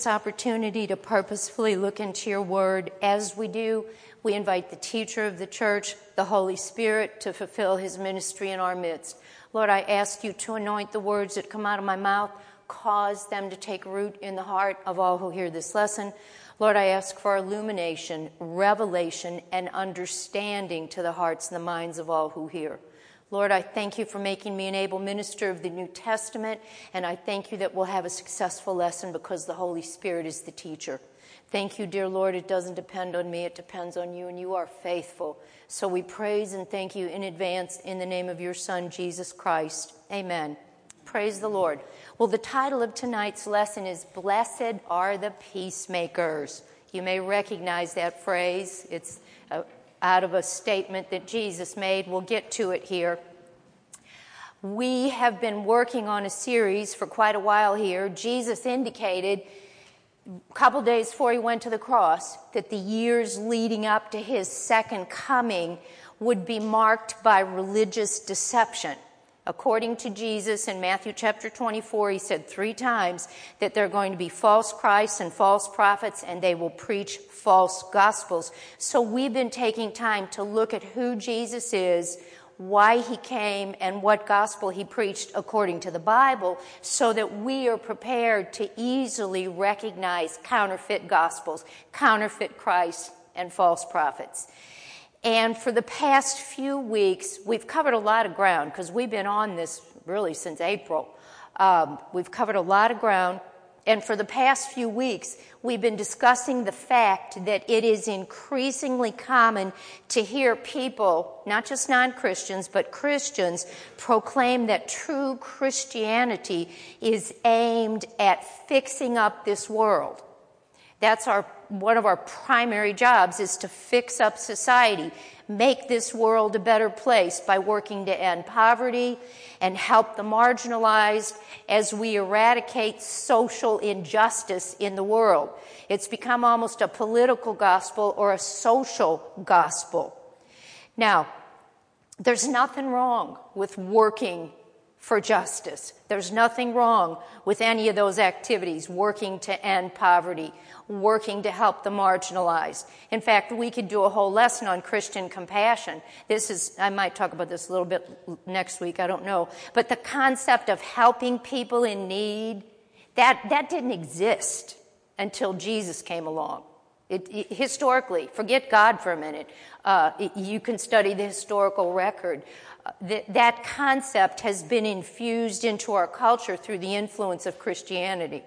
Opportunity to purposefully look into your word. As we do, we invite the teacher of the church, the Holy Spirit, to fulfill his ministry in our midst. Lord, I ask you to anoint the words that come out of my mouth, cause them to take root in the heart of all who hear this lesson. Lord, I ask for illumination, revelation, and understanding to the hearts and the minds of all who hear. Lord, I thank you for making me an able minister of the New Testament, and I thank you that we'll have a successful lesson because the Holy Spirit is the teacher. Thank you, dear Lord. It doesn't depend on me. It depends on you, and you are faithful. So we praise and thank you in advance in the name of your Son, Jesus Christ. Amen. Praise the Lord. Well, the title of tonight's lesson is Blessed Are the Peacemakers. You may recognize that phrase. It's out of a statement that Jesus made. We'll get to it here. We have been working on a series for quite a while here. Jesus indicated a couple days before he went to the cross that the years leading up to his second coming would be marked by religious deception. According to Jesus in Matthew chapter 24, he said 3 times that there are going to be false Christs and false prophets, and they will preach false gospels. So we've been taking time to look at who Jesus is, why he came, and what gospel he preached according to the Bible, so that we are prepared to easily recognize counterfeit gospels, counterfeit Christ, and false prophets. And for the past few weeks, we've covered a lot of ground because we've been on this really since April. We've covered a lot of ground. And for the past few weeks, we've been discussing the fact that it is increasingly common to hear people, not just non-Christians, but Christians, proclaim that true Christianity is aimed at fixing up this world. That's one of our primary jobs, is to fix up society, make this world a better place by working to end poverty and help the marginalized as we eradicate social injustice in the world. It's become almost a political gospel or a social gospel. Now, there's nothing wrong with working for justice. There's nothing wrong with any of those activities, working to end poverty, working to help the marginalized. In fact, we could do a whole lesson on Christian compassion. I might talk about this a little bit next week, I don't know. But the concept of helping people in need, that didn't exist until Jesus came along. Historically, forget God for a minute. You can study the historical record. That concept has been infused into our culture through the influence of Christianity.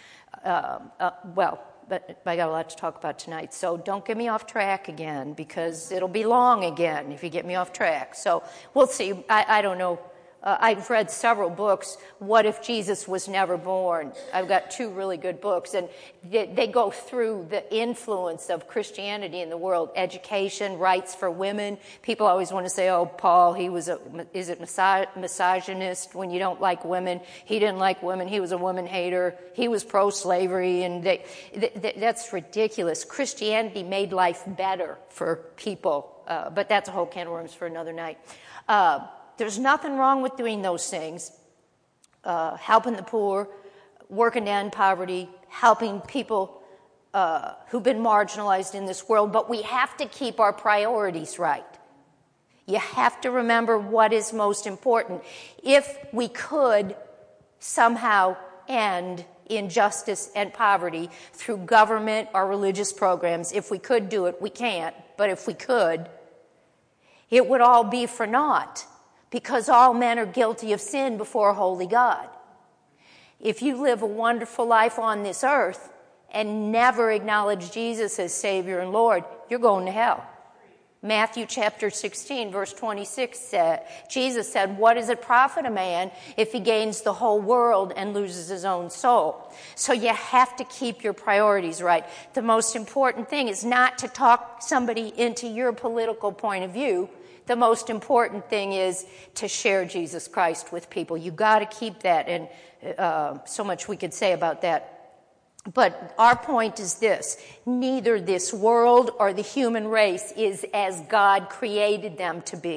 But I got a lot to talk about tonight, so don't get me off track again, because it'll be long again if you get me off track. So we'll see. I don't know. I've read several books. What If Jesus Was Never Born? I've got 2 really good books, and they go through the influence of Christianity in the world. Education, rights for women. People always want to say, oh, Paul, is it misogynist when you don't like women? He didn't like women. He was a woman hater. He was pro-slavery, and that's ridiculous. Christianity made life better for people, but that's a whole can of worms for another night. There's nothing wrong with doing those things, helping the poor, working to end poverty, helping people who've been marginalized in this world, but we have to keep our priorities right. You have to remember what is most important. If we could somehow end injustice and poverty through government or religious programs, if we could do it, we can't, but if we could, it would all be for naught. Because all men are guilty of sin before a holy God. If you live a wonderful life on this earth and never acknowledge Jesus as Savior and Lord, you're going to hell. Matthew chapter 16, verse 26 said, Jesus said, what does it profit a man if he gains the whole world and loses his own soul? So you have to keep your priorities right. The most important thing is not to talk somebody into your political point of view. The most important thing is to share Jesus Christ with people. You got to keep that, and so much we could say about that. But our point is this: neither this world or the human race is as God created them to be.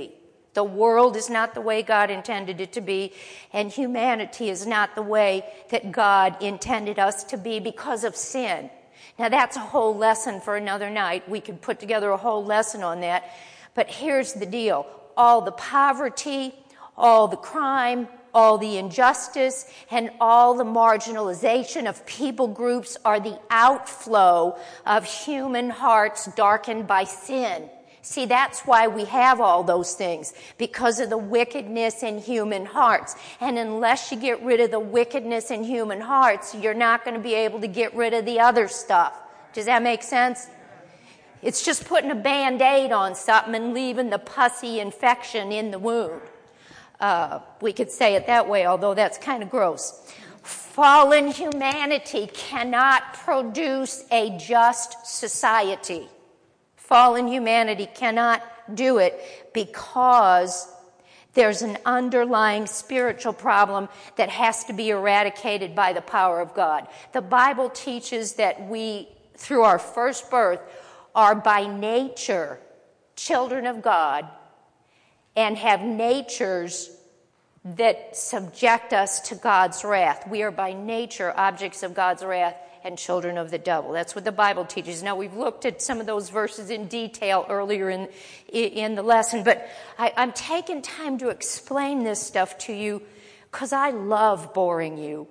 The world is not the way God intended it to be, and humanity is not the way that God intended us to be because of sin. Now that's a whole lesson for another night. We could put together a whole lesson on that. But here's the deal. All the poverty, all the crime, all the injustice, and all the marginalization of people groups are the outflow of human hearts darkened by sin. See, that's why we have all those things, because of the wickedness in human hearts. And unless you get rid of the wickedness in human hearts, you're not going to be able to get rid of the other stuff. Does that make sense? It's just putting a Band-Aid on something and leaving the pussy infection in the wound. We could say it that way, although that's kind of gross. Fallen humanity cannot produce a just society. Fallen humanity cannot do it because there's an underlying spiritual problem that has to be eradicated by the power of God. The Bible teaches that we, through our first birth, are by nature children of God and have natures that subject us to God's wrath. We are by nature objects of God's wrath and children of the devil. That's what the Bible teaches. Now, we've looked at some of those verses in detail earlier in the lesson, but I'm taking time to explain this stuff to you because I love boring you.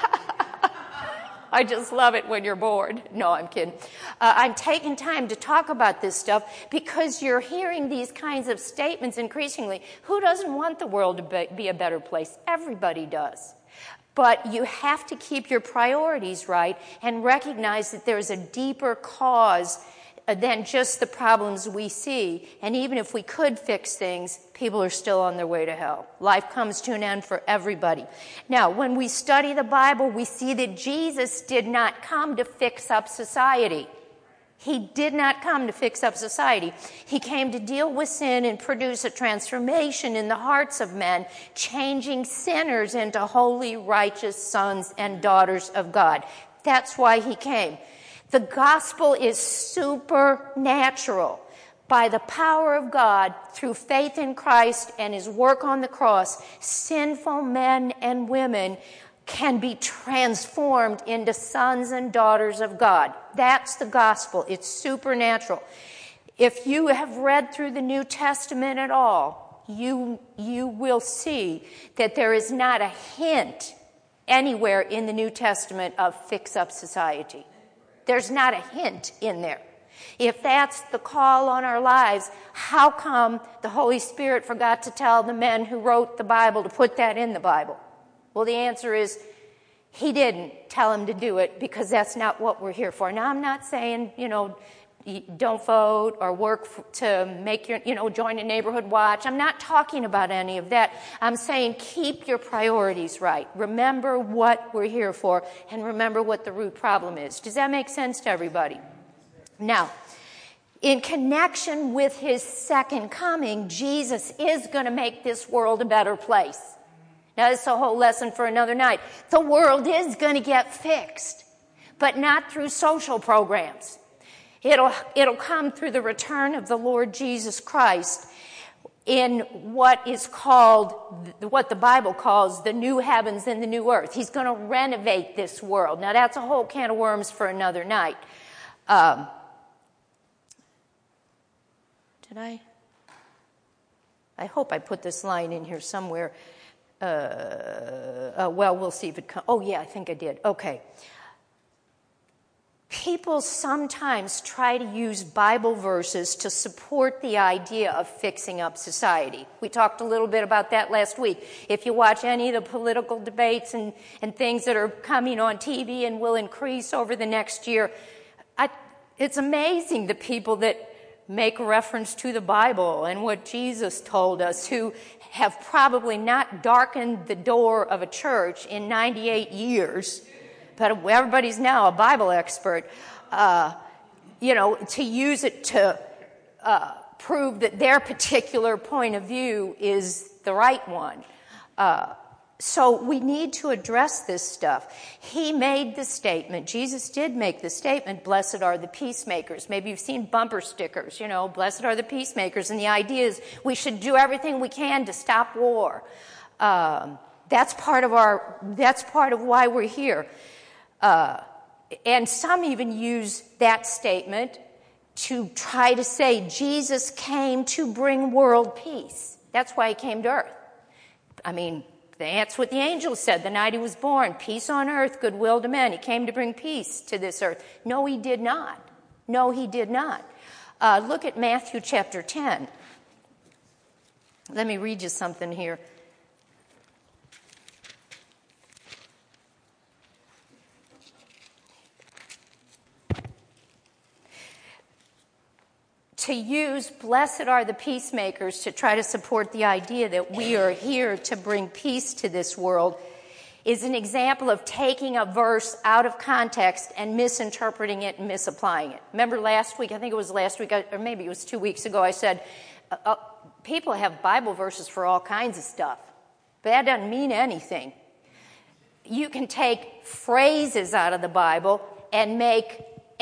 I just love it when you're bored. No, I'm kidding. I'm taking time to talk about this stuff because you're hearing these kinds of statements increasingly. Who doesn't want the world to be a better place? Everybody does. But you have to keep your priorities right and recognize that there's a deeper cause than just the problems we see. And even if we could fix things, people are still on their way to hell. Life comes to an end for everybody. Now, when we study the Bible, we see that Jesus did not come to fix up society. He did not come to fix up society. He came to deal with sin and produce a transformation in the hearts of men, changing sinners into holy, righteous sons and daughters of God. That's why he came. The gospel is supernatural. By the power of God, through faith in Christ and his work on the cross, sinful men and women can be transformed into sons and daughters of God. That's the gospel. It's supernatural. If you have read through the New Testament at all, you will see that there is not a hint anywhere in the New Testament of fix-up society. There's not a hint in there. If that's the call on our lives, how come the Holy Spirit forgot to tell the men who wrote the Bible to put that in the Bible? Well, the answer is he didn't tell him to do it because that's not what we're here for. Now, I'm not saying, don't vote or work to make your, join a neighborhood watch. I'm not talking about any of that. I'm saying keep your priorities right. Remember what we're here for and remember what the root problem is. Does that make sense to everybody? Now, in connection with his second coming, Jesus is going to make this world a better place. Now, this is a whole lesson for another night. The world is going to get fixed, but not through social programs. It'll come through the return of the Lord Jesus Christ in what is called, what the Bible calls the new heavens and the new earth. He's going to renovate this world. Now, that's a whole can of worms for another night. Did I? I hope I put this line in here somewhere. Well, we'll see if it comes. Oh, yeah, I think I did. Okay. People sometimes try to use Bible verses to support the idea of fixing up society. We talked a little bit about that last week. If you watch any of the political debates and things that are coming on TV and will increase over the next year, it's amazing the people that make reference to the Bible and what Jesus told us, who have probably not darkened the door of a church in 98 years, but everybody's now a Bible expert, to use it to prove that their particular point of view is the right one. So we need to address this stuff. He made the statement, Jesus did make the statement, blessed are the peacemakers. Maybe you've seen bumper stickers, blessed are the peacemakers. And the idea is we should do everything we can to stop war. That's part of why we're here. And some even use that statement to try to say Jesus came to bring world peace. That's why he came to earth. I mean, that's what the angel said the night he was born. Peace on earth, goodwill to men. He came to bring peace to this earth. No, he did not. No, he did not. Look at Matthew chapter 10. Let me read you something here. To use blessed are the peacemakers to try to support the idea that we are here to bring peace to this world is an example of taking a verse out of context and misinterpreting it and misapplying it. Remember last week, I think it was last week, or maybe it was 2 weeks ago, I said, people have Bible verses for all kinds of stuff, but that doesn't mean anything. You can take phrases out of the Bible and make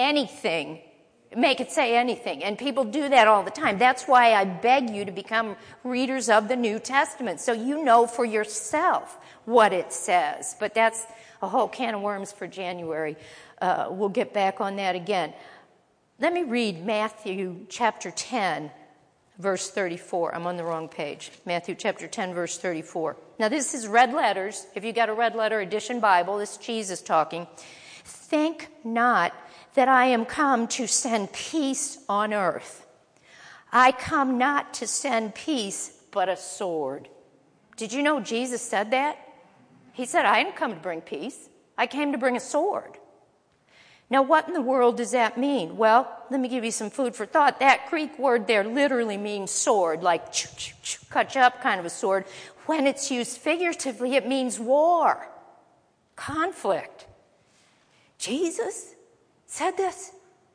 it say anything. And people do that all the time. That's why I beg you to become readers of the New Testament, so you know for yourself what it says. But that's a whole can of worms for January. We'll get back on that again. Let me read Matthew chapter 10, verse 34. I'm on the wrong page. Matthew chapter 10, verse 34. Now this is red letters. If you got a red letter edition Bible, this is Jesus talking. Think not that I am come to send peace on earth. I come not to send peace, but a sword. Did you know Jesus said that? He said, I didn't come to bring peace. I came to bring a sword. Now, what in the world does that mean? Well, let me give you some food for thought. That Greek word there literally means sword, like cut you up kind of a sword. When it's used figuratively, it means war, conflict. Jesus said this?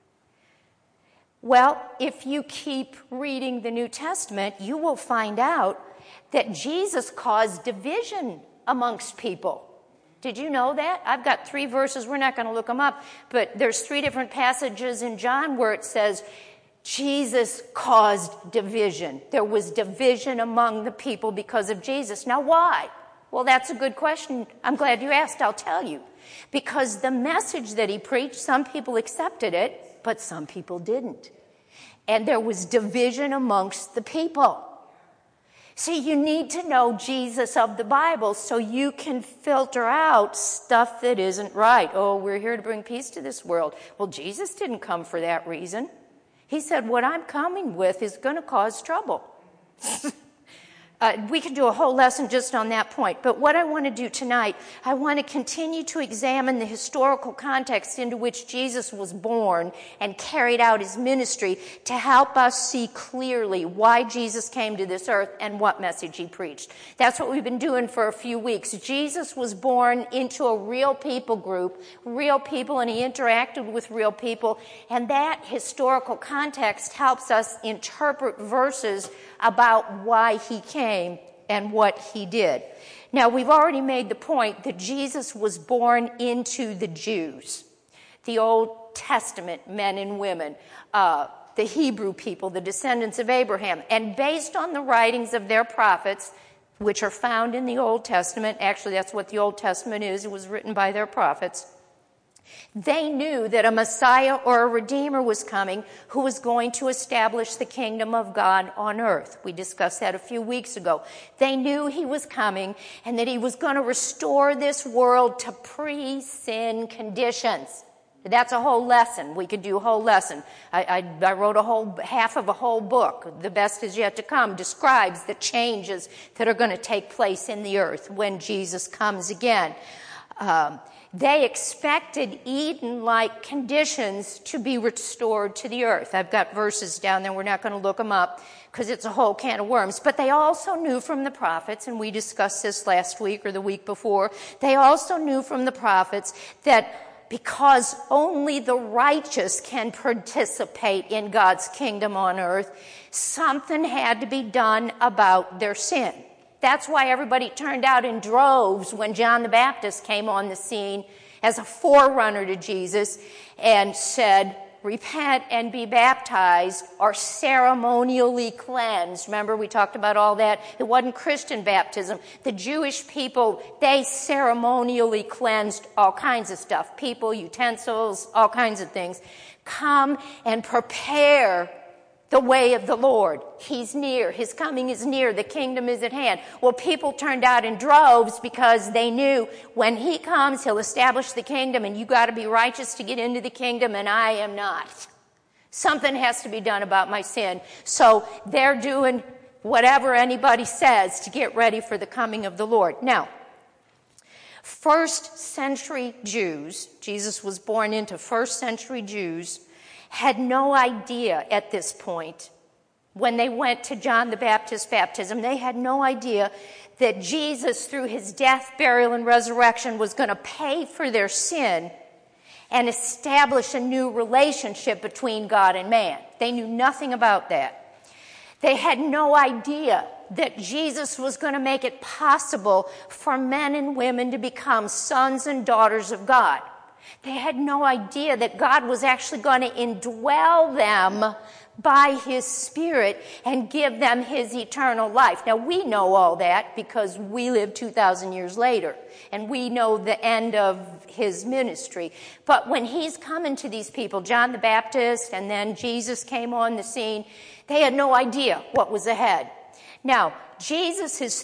Well, if you keep reading the New Testament, you will find out that Jesus caused division amongst people. Did you know that? I've got 3 verses. We're not going to look them up, but there's 3 different passages in John where it says Jesus caused division. There was division among the people because of Jesus. Now, why? Well, that's a good question. I'm glad you asked. I'll tell you. Because the message that he preached, some people accepted it, but some people didn't. And there was division amongst the people. See, you need to know Jesus of the Bible so you can filter out stuff that isn't right. Oh, we're here to bring peace to this world. Well, Jesus didn't come for that reason. He said, what I'm coming with is going to cause trouble. We could do a whole lesson just on that point. But what I want to do tonight, I want to continue to examine the historical context into which Jesus was born and carried out his ministry to help us see clearly why Jesus came to this earth and what message he preached. That's what we've been doing for a few weeks. Jesus was born into a real people group, real people, and he interacted with real people. And that historical context helps us interpret verses about why he came and what he did. Now, we've already made the point that Jesus was born into the Jews, the Old Testament men and women, the Hebrew people, the descendants of Abraham. And based on the writings of their prophets, which are found in the Old Testament, actually that's what the Old Testament is, it was written by their prophets, they knew that a Messiah or a Redeemer was coming who was going to establish the kingdom of God on earth. We discussed that a few weeks ago. They knew he was coming and that he was going to restore this world to pre-sin conditions. That's a whole lesson. We could do a whole lesson. I wrote half of a whole book. The Best Is Yet to Come describes the changes that are going to take place in the earth when Jesus comes again. They expected Eden-like conditions to be restored to the earth. I've got verses down there. We're not going to look them up because it's a whole can of worms. But they also knew from the prophets, and we discussed this last week or the week before, they also knew from the prophets that because only the righteous can participate in God's kingdom on earth, something had to be done about their sin. That's why everybody turned out in droves when John the Baptist came on the scene as a forerunner to Jesus and said, repent and be baptized, or ceremonially cleansed. Remember, we talked about all that. It wasn't Christian baptism. The Jewish people, they ceremonially cleansed all kinds of stuff. People, utensils, all kinds of things. Come and prepare the way of the Lord. He's near. His coming is near. The kingdom is at hand. Well, people turned out in droves because they knew when he comes, he'll establish the kingdom, and you got to be righteous to get into the kingdom, and I am not. Something has to be done about my sin. So they're doing whatever anybody says to get ready for the coming of the Lord. Now, first century Jews, Jesus was born into first century Jews, had no idea at this point, when they went to John the Baptist's baptism, they had no idea that Jesus, through his death, burial, and resurrection, was going to pay for their sin and establish a new relationship between God and man. They knew nothing about that. They had no idea that Jesus was going to make it possible for men and women to become sons and daughters of God. They had no idea that God was actually going to indwell them by his Spirit and give them his eternal life. Now, we know all that because we live 2,000 years later, and we know the end of his ministry. But when he's coming to these people, John the Baptist and then Jesus came on the scene, they had no idea what was ahead. Now, Jesus'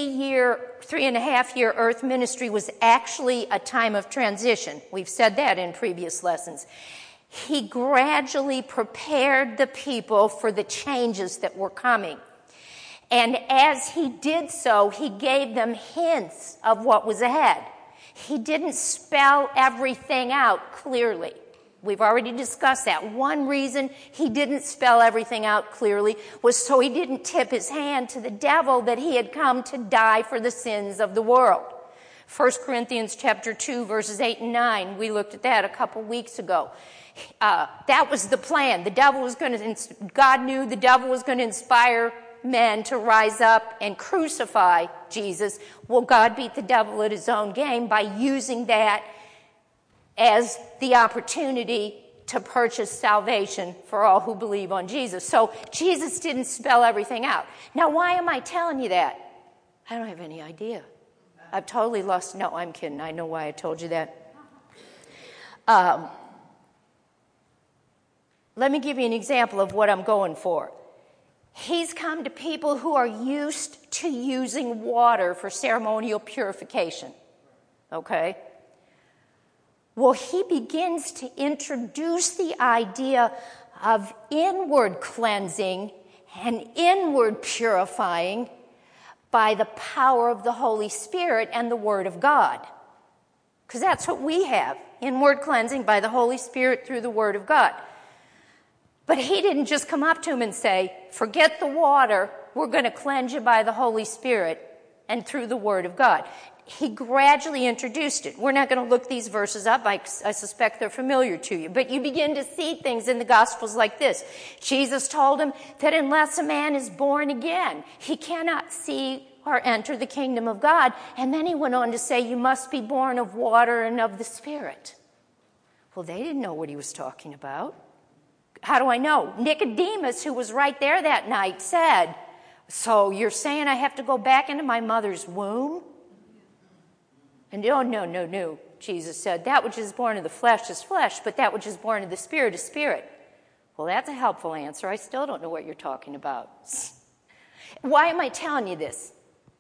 3.5 year earth ministry was actually a time of transition. We've said that in previous lessons. He gradually prepared the people for the changes that were coming. And as he did so, he gave them hints of what was ahead. He didn't spell everything out clearly. We've already discussed that. One reason he didn't spell everything out clearly was so he didn't tip his hand to the devil that he had come to die for the sins of the world. 1 Corinthians chapter 2, verses 8 and 9, we looked at that a couple weeks ago. That was the plan. God knew the devil was going to inspire men to rise up and crucify Jesus. Well, God beat the devil at his own game by using that as the opportunity to purchase salvation for all who believe on Jesus. So Jesus didn't spell everything out. Now, why am I telling you that? I don't have any idea. I've totally lost. No, I'm kidding. I know why I told you that. Let me give you an example of what I'm going for. He's come to people who are used to using water for ceremonial purification. Okay? Well, he begins to introduce the idea of inward cleansing and inward purifying by the power of the Holy Spirit and the Word of God. Because that's what we have, inward cleansing by the Holy Spirit through the Word of God. But he didn't just come up to him and say, forget the water, we're going to cleanse you by the Holy Spirit and through the Word of God. He gradually introduced it. We're not going to look these verses up. I suspect they're familiar to you. But you begin to see things in the Gospels like this. Jesus told him that unless a man is born again, he cannot see or enter the kingdom of God. And then he went on to say, you must be born of water and of the Spirit. Well, they didn't know what he was talking about. How do I know? Nicodemus, who was right there that night, said, so you're saying I have to go back into my mother's womb? And no, Jesus said, that which is born of the flesh is flesh, but that which is born of the Spirit is spirit. Well, that's a helpful answer. I still don't know what you're talking about. Why am I telling you this?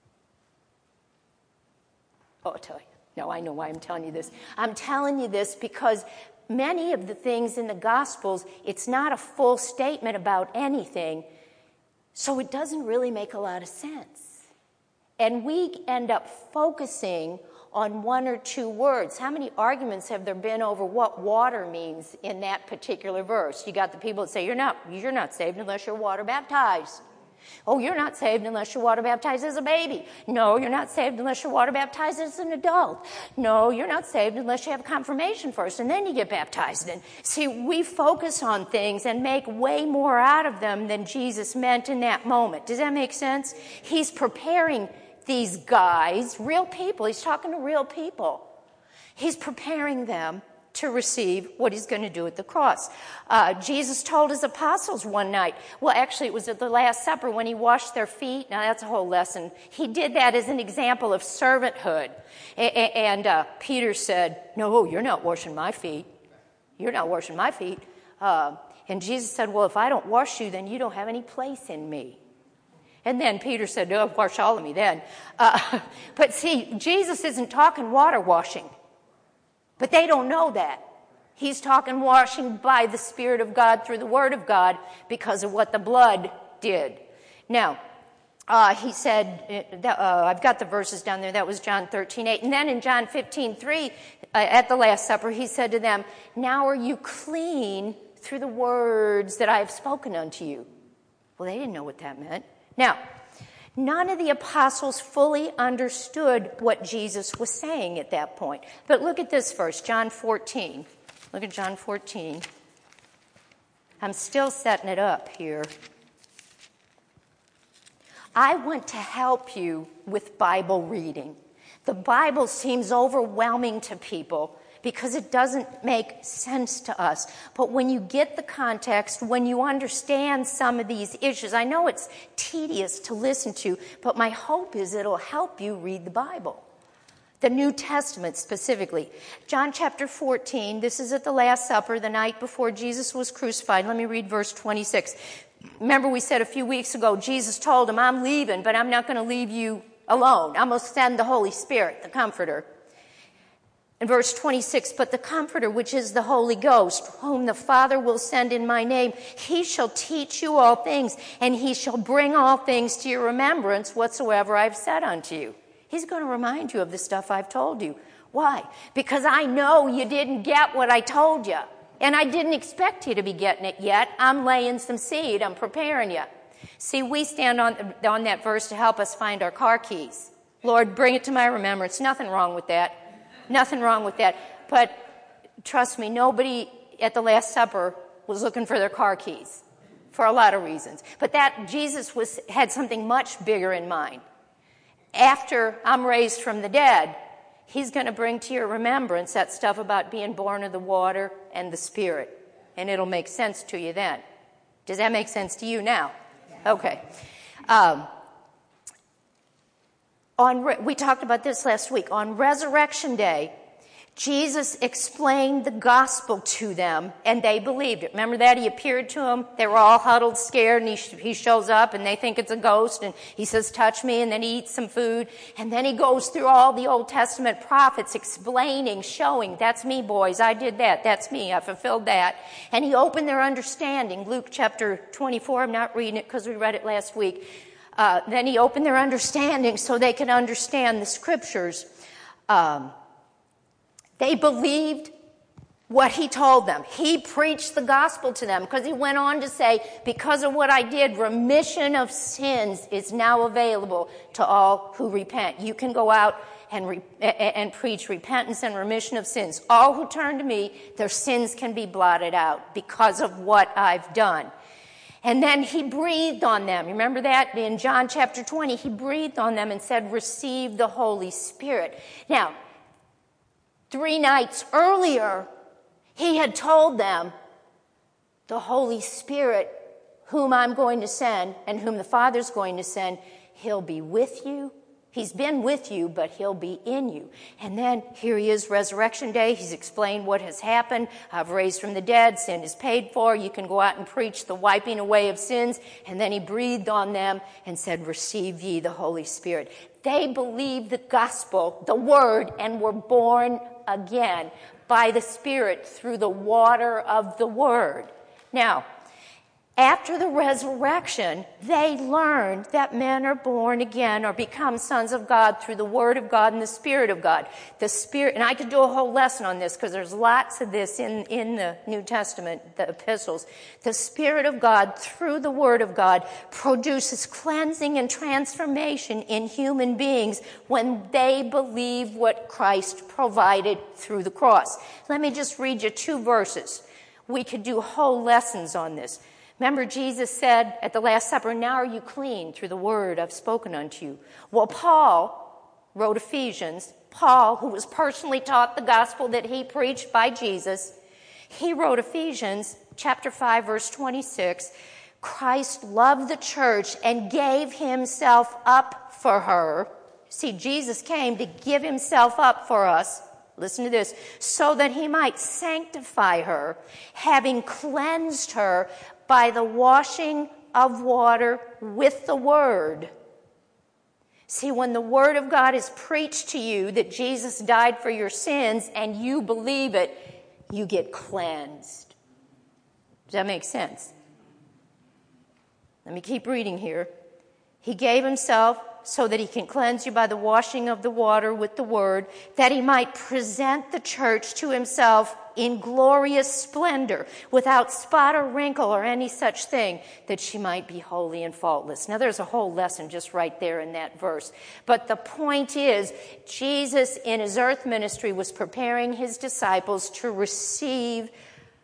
Oh, I'll tell you. No, I know why I'm telling you this. I'm telling you this because many of the things in the Gospels, it's not a full statement about anything, so it doesn't really make a lot of sense. And we end up focusing on one or two words. How many arguments have there been over what water means in that particular verse? You got the people that say, you're not saved unless you're water baptized. Oh, you're not saved unless you're water baptized as a baby. No, you're not saved unless you're water baptized as an adult. No, you're not saved unless you have confirmation first, and then you get baptized. And see, we focus on things and make way more out of them than Jesus meant in that moment. Does that make sense? He's preparing these guys, real people. He's talking to real people. He's preparing them to receive what he's going to do at the cross. Jesus told his apostles one night, well, actually it was at the Last Supper when he washed their feet. Now that's a whole lesson. He did that as an example of servanthood. And Peter said, no, you're not washing my feet. You're not washing my feet. And Jesus said, well, if I don't wash you, then you don't have any place in me. And then Peter said, no, wash all of me then. But see, Jesus isn't talking water washing. But they don't know that. He's talking washing by the Spirit of God through the Word of God because of what the blood did. Now, he said, I've got the verses down there. That was John 13:8. And then in John 15:3, at the Last Supper, he said to them, now are you clean through the words that I have spoken unto you? Well, they didn't know what that meant. Now, none of the apostles fully understood what Jesus was saying at that point. But look at this verse, John 14. Look at John 14. I'm still setting it up here. I want to help you with Bible reading. The Bible seems overwhelming to people because it doesn't make sense to us. But when you get the context, when you understand some of these issues, I know it's tedious to listen to, but my hope is it'll help you read the Bible. The New Testament specifically. John chapter 14, this is at the Last Supper, the night before Jesus was crucified. Let me read verse 26. Remember we said a few weeks ago, Jesus told him, I'm leaving, but I'm not going to leave you alone. I'm going to send the Holy Spirit, the Comforter. In verse 26, but the Comforter, which is the Holy Ghost, whom the Father will send in my name, he shall teach you all things, and he shall bring all things to your remembrance whatsoever I've said unto you. He's going to remind you of the stuff I've told you. Why? Because I know you didn't get what I told you, and I didn't expect you to be getting it yet. I'm laying some seed. I'm preparing you. See, we stand on that verse to help us find our car keys. Lord, bring it to my remembrance. Nothing wrong with that. Nothing wrong with that. But trust me, nobody at the Last Supper was looking for their car keys for a lot of reasons. But that Jesus had something much bigger in mind. After I'm raised from the dead, he's going to bring to your remembrance that stuff about being born of the water and the Spirit. And it'll make sense to you then. Does that make sense to you now? Okay. We talked about this last week. On Resurrection Day, Jesus explained the gospel to them, and they believed it. Remember that? He appeared to them. They were all huddled, scared, and he shows up, and they think it's a ghost, and he says, touch me, and then he eats some food. And then he goes through all the Old Testament prophets explaining, showing, that's me, boys, I did that, that's me, I fulfilled that. And he opened their understanding. Luke chapter 24, I'm not reading it because we read it last week. Then he opened their understanding so they could understand the scriptures. They believed what he told them. He preached the gospel to them because he went on to say, because of what I did, remission of sins is now available to all who repent. You can go out and preach repentance and remission of sins. All who turn to me, their sins can be blotted out because of what I've done. And then he breathed on them. Remember that? In John chapter 20, he breathed on them and said, receive the Holy Spirit. Now, 3 nights earlier, he had told them, the Holy Spirit, whom I'm going to send and whom the Father's going to send, he'll be with you. He's been with you, but he'll be in you. And then here he is, Resurrection Day. He's explained what has happened. I've raised from the dead. Sin is paid for. You can go out and preach the wiping away of sins. And then he breathed on them and said, receive ye the Holy Spirit. They believed the gospel, the word, and were born again by the Spirit through the water of the word. Now, After the resurrection, they learned that men are born again or become sons of God through the Word of God and the Spirit of God. The Spirit, and I could do a whole lesson on this because there's lots of this in the New Testament, the epistles. The Spirit of God, through the Word of God, produces cleansing and transformation in human beings when they believe what Christ provided through the cross. Let me just read you 2 verses. We could do whole lessons on this. Remember, Jesus said at the Last Supper, "Now are you clean through the word I've spoken unto you." Well, Paul wrote Ephesians. Paul, who was personally taught the gospel that he preached by Jesus, he wrote Ephesians chapter 5, verse 26. Christ loved the church and gave himself up for her. See, Jesus came to give himself up for us. Listen to this. So that he might sanctify her, having cleansed her by the washing of water with the word. See, when the word of God is preached to you that Jesus died for your sins and you believe it, you get cleansed. Does that make sense? Let me keep reading here. He gave himself so that he can cleanse you by the washing of the water with the word, that he might present the church to himself in glorious splendor, without spot or wrinkle or any such thing, that she might be holy and faultless. Now, there's a whole lesson just right there in that verse. But the point is, Jesus in his earth ministry was preparing his disciples to receive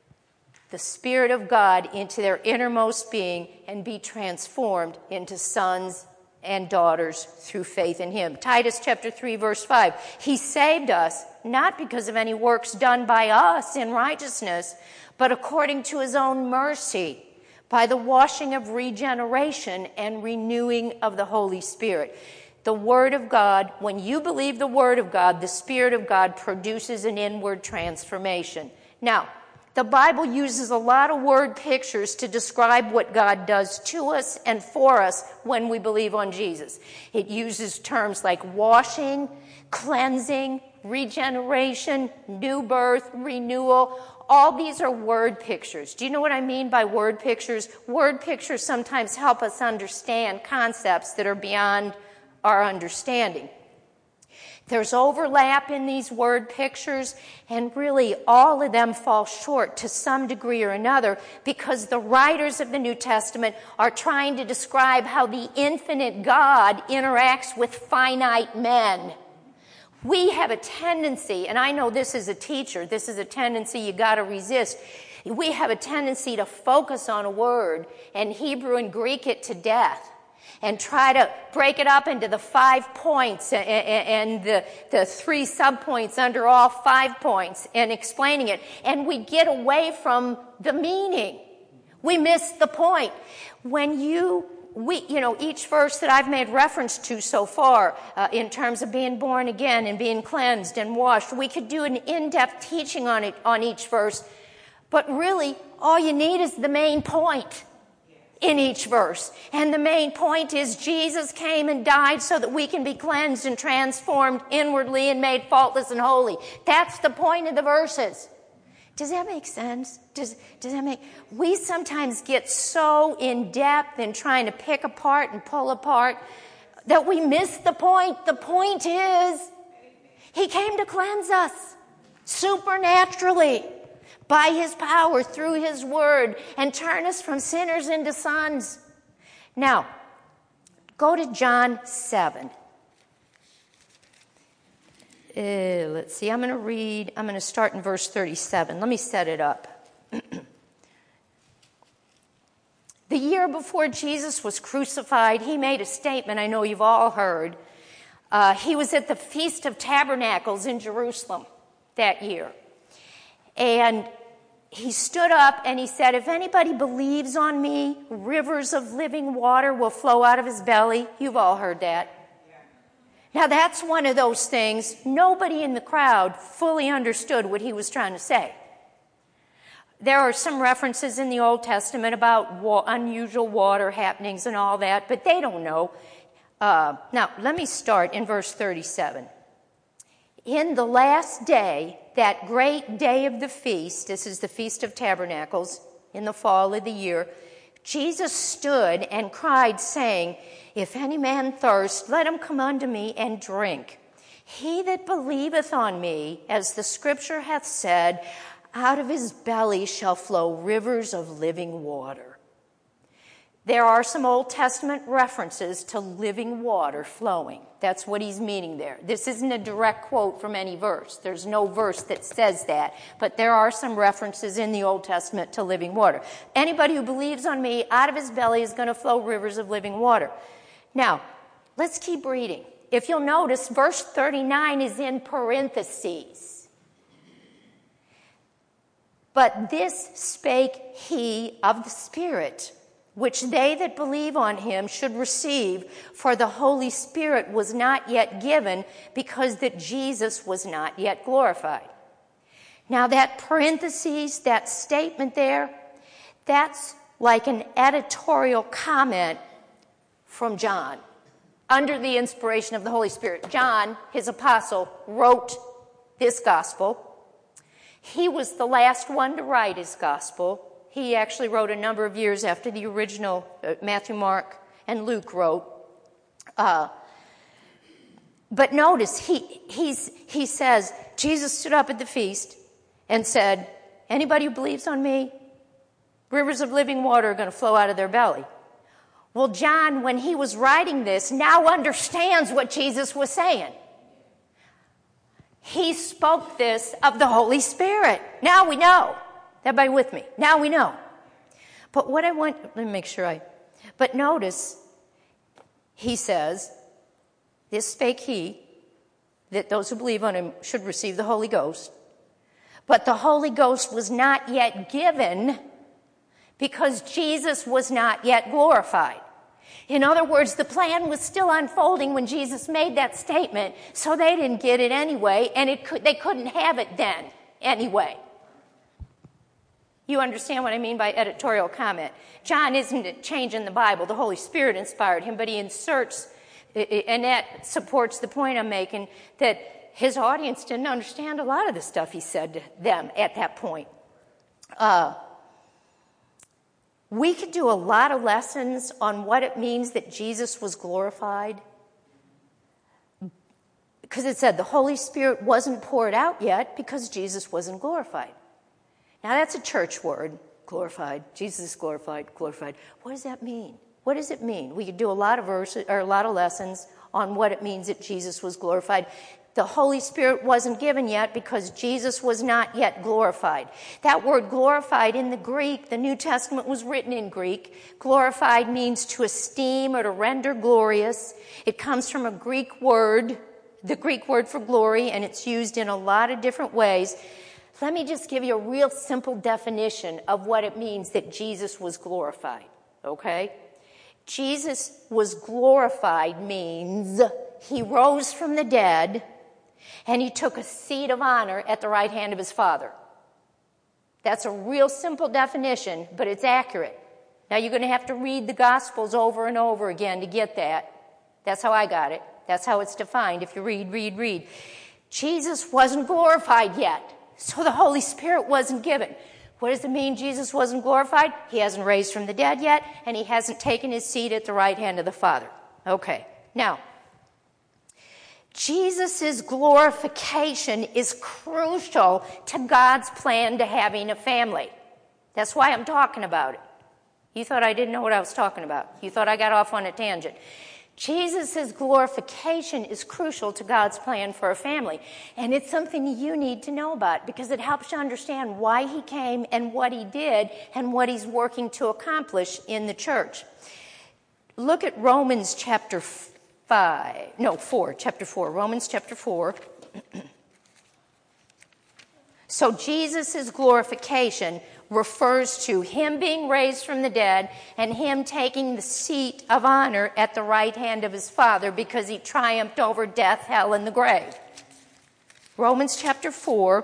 the Spirit of God into their innermost being and be transformed into sons and daughters through faith in him. Titus chapter 3, verse 5. He saved us, not because of any works done by us in righteousness, but according to his own mercy, by the washing of regeneration and renewing of the Holy Spirit. The Word of God, when you believe the Word of God, the Spirit of God produces an inward transformation. Now, the Bible uses a lot of word pictures to describe what God does to us and for us when we believe on Jesus. It uses terms like washing, cleansing, regeneration, new birth, renewal. All these are word pictures. Do you know what I mean by word pictures? Word pictures sometimes help us understand concepts that are beyond our understanding. There's overlap in these word pictures, and really all of them fall short to some degree or another because the writers of the New Testament are trying to describe how the infinite God interacts with finite men. We have a tendency, and I know this as a teacher, this is a tendency you got to resist. We have a tendency to focus on a word and Hebrew and Greek it to death, and try to break it up into the 5 points and the 3 subpoints under all 5 points and explaining it. And we get away from the meaning. We miss the point. When each verse that I've made reference to so far in terms of being born again and being cleansed and washed, we could do an in-depth teaching on it on each verse. But really, all you need is the main point in each verse. And the main point is Jesus came and died so that we can be cleansed and transformed inwardly and made faultless and holy. That's the point of the verses. Does that make sense? We sometimes get so in depth in trying to pick apart and pull apart that we miss the point. The point is, he came to cleanse us supernaturally by his power through his word and turn us from sinners into sons. Now, go to John 7. Let's see, I'm going to start in verse 37. Let me set it up. The year before Jesus was crucified, he made a statement I know you've all heard. He was at the Feast of Tabernacles in Jerusalem that year. And he stood up and he said, if anybody believes on me, rivers of living water will flow out of his belly. You've all heard that. Now that's one of those things, nobody in the crowd fully understood what he was trying to say. There are some references in the Old Testament about unusual water happenings and all that, but they don't know. Now, let me start in verse 37. In the last day, that great day of the feast, this is the Feast of Tabernacles in the fall of the year, Jesus stood and cried, saying, If any man thirst, let him come unto me and drink. He that believeth on me, as the scripture hath said, out of his belly shall flow rivers of living water. There are some Old Testament references to living water flowing. That's what he's meaning there. This isn't a direct quote from any verse. There's no verse that says that. But there are some references in the Old Testament to living water. Anybody who believes on me, out of his belly is going to flow rivers of living water. Now, let's keep reading. If you'll notice, verse 39 is in parentheses. But this spake he of the Spirit, which they that believe on him should receive, for the Holy Spirit was not yet given, because that Jesus was not yet glorified. Now that parentheses, that statement there, that's like an editorial comment from John, under the inspiration of the Holy Spirit. John, his apostle, wrote this gospel. He was the last one to write his gospel. He actually wrote a number of years after the original Matthew, Mark, and Luke wrote. But notice, he says, Jesus stood up at the feast and said, anybody who believes on me, rivers of living water are going to flow out of their belly. Well, John, when he was writing this, now understands what Jesus was saying. He spoke this of the Holy Spirit. Now we know. Everybody with me? Now we know. But what I want, let me make sure but notice, he says, this spake he, that those who believe on him should receive the Holy Ghost. But the Holy Ghost was not yet given because Jesus was not yet glorified. In other words, the plan was still unfolding when Jesus made that statement, so they didn't get it anyway, and they couldn't have it then anyway. You understand what I mean by editorial comment? John isn't changing the Bible. The Holy Spirit inspired him, but he inserts, and that supports the point I'm making, that his audience didn't understand a lot of the stuff he said to them at that point. We could do a lot of lessons on what it means that Jesus was glorified. Because it said the Holy Spirit wasn't poured out yet because Jesus wasn't glorified. Now that's a church word, glorified. Jesus is glorified, glorified. What does that mean? What does it mean? We could do a lot of verses or a lot of lessons on what it means that Jesus was glorified. The Holy Spirit wasn't given yet because Jesus was not yet glorified. That word glorified in the Greek, the New Testament was written in Greek. Glorified means to esteem or to render glorious. It comes from a Greek word, the Greek word for glory, and it's used in a lot of different ways. Let me just give you a real simple definition of what it means that Jesus was glorified, okay? Jesus was glorified means he rose from the dead and he took a seat of honor at the right hand of his Father. That's a real simple definition, but it's accurate. Now you're going to have to read the Gospels over and over again to get that. That's how I got it. That's how it's defined if you read. Jesus wasn't glorified yet, so the Holy Spirit wasn't given. What does it mean Jesus wasn't glorified? He hasn't raised from the dead yet, and he hasn't taken his seat at the right hand of the Father. Okay, now, Jesus' glorification is crucial to God's plan to having a family. That's why I'm talking about it. You thought I didn't know what I was talking about. You thought I got off on a tangent. Jesus' glorification is crucial to God's plan for a family. And it's something you need to know about because it helps you understand why he came and what he did and what he's working to accomplish in the church. Look at Romans chapter 4. Romans chapter 4. So Jesus' glorification refers to him being raised from the dead and him taking the seat of honor at the right hand of his Father because he triumphed over death, hell, and the grave. Romans chapter 4.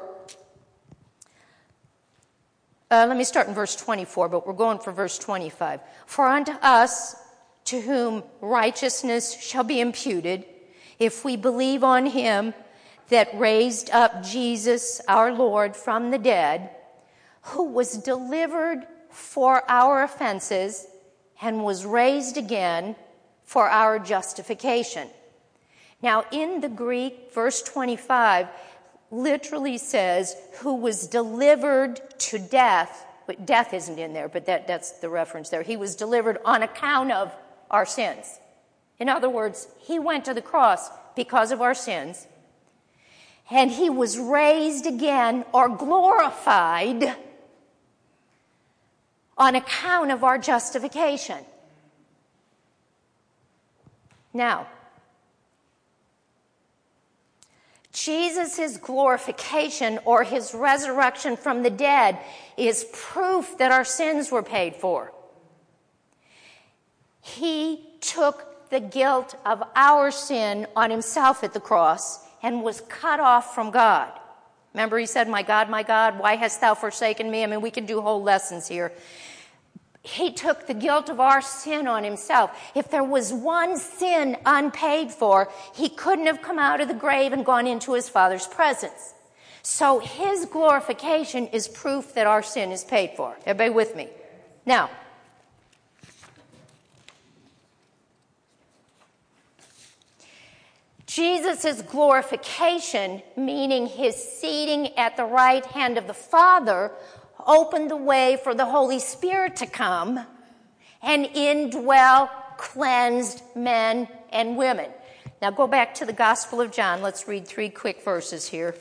Let me start in verse 24, but we're going for verse 25. For unto us, to whom righteousness shall be imputed, if we believe on him that raised up Jesus our Lord from the dead, who was delivered for our offenses and was raised again for our justification. Now, in the Greek, verse 25 literally says, who was delivered to death. But death isn't in there, but that's the reference there. He was delivered on account of our sins. In other words, he went to the cross because of our sins. And he was raised again or glorified on account of our justification. Now, Jesus' glorification or his resurrection from the dead is proof that our sins were paid for. He took the guilt of our sin on himself at the cross and was cut off from God. Remember, he said, my God, why hast thou forsaken me? I mean, we can do whole lessons here. He took the guilt of our sin on himself. If there was one sin unpaid for, he couldn't have come out of the grave and gone into his Father's presence. So his glorification is proof that our sin is paid for. Everybody with me? Now, Jesus' glorification, meaning his seating at the right hand of the Father, opened the way for the Holy Spirit to come and indwell cleansed men and women. Now go back to the Gospel of John. Let's read 3 quick verses here.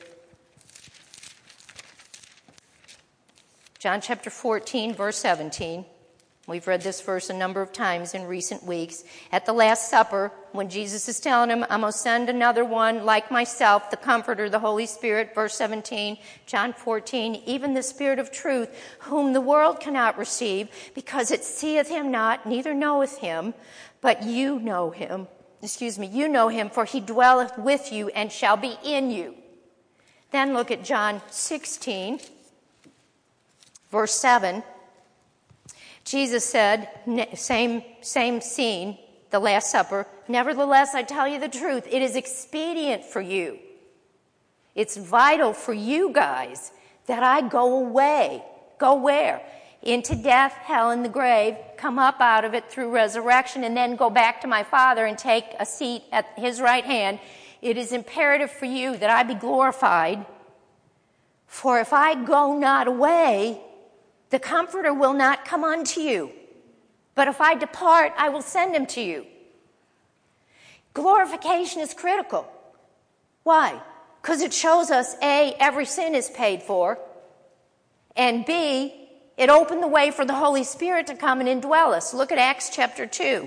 John chapter 14, verse 17. We've read this verse a number of times in recent weeks. At the Last Supper, when Jesus is telling him, I'm going to send another one like myself, the Comforter, the Holy Spirit, verse 17, John 14, even the Spirit of truth, whom the world cannot receive, because it seeth him not, neither knoweth him, but you know him. You know him, for he dwelleth with you and shall be in you. Then look at John 16, verse 7. Jesus said, same scene, the Last Supper, nevertheless, I tell you the truth, it is expedient for you. It's vital for you guys that I go away. Go where? Into death, hell, and the grave, come up out of it through resurrection, and then go back to my Father and take a seat at his right hand. It is imperative for you that I be glorified, for if I go not away, the Comforter will not come unto you. But if I depart, I will send him to you. Glorification is critical. Why? Because it shows us, A, every sin is paid for, and B, it opened the way for the Holy Spirit to come and indwell us. Look at Acts chapter 2.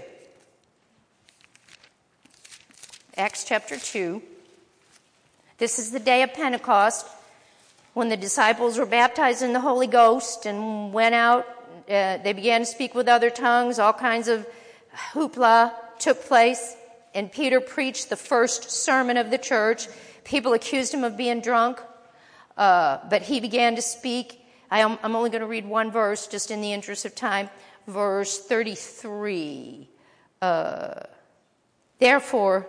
Acts chapter 2. This is the day of Pentecost, when the disciples were baptized in the Holy Ghost and went out. They began to speak with other tongues. All kinds of hoopla took place. And Peter preached the first sermon of the church. People accused him of being drunk, but he began to speak. I'm only going to read one verse, just in the interest of time. Verse 33. Therefore,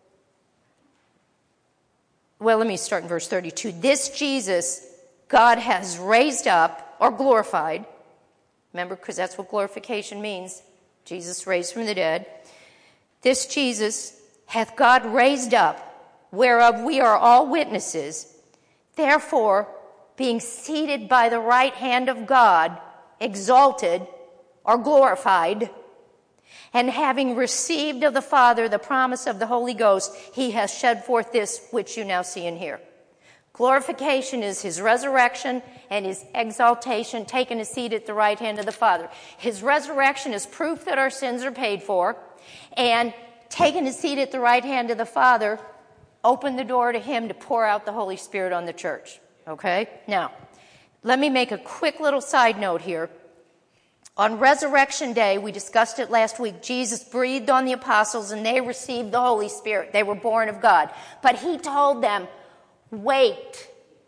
well, let me start in verse 32. This Jesus God has raised up, or glorified. Remember, because that's what glorification means. Jesus raised from the dead. This Jesus hath God raised up, whereof we are all witnesses. Therefore, being seated by the right hand of God, exalted or glorified, and having received of the Father the promise of the Holy Ghost, he has shed forth this which you now see and hear. Glorification is his resurrection and his exaltation, taking a seat at the right hand of the Father. His resurrection is proof that our sins are paid for, and taking a seat at the right hand of the Father opened the door to him to pour out the Holy Spirit on the church. Okay? Now, let me make a quick little side note here. On Resurrection Day, we discussed it last week, Jesus breathed on the apostles and they received the Holy Spirit. They were born of God. But he told them, wait.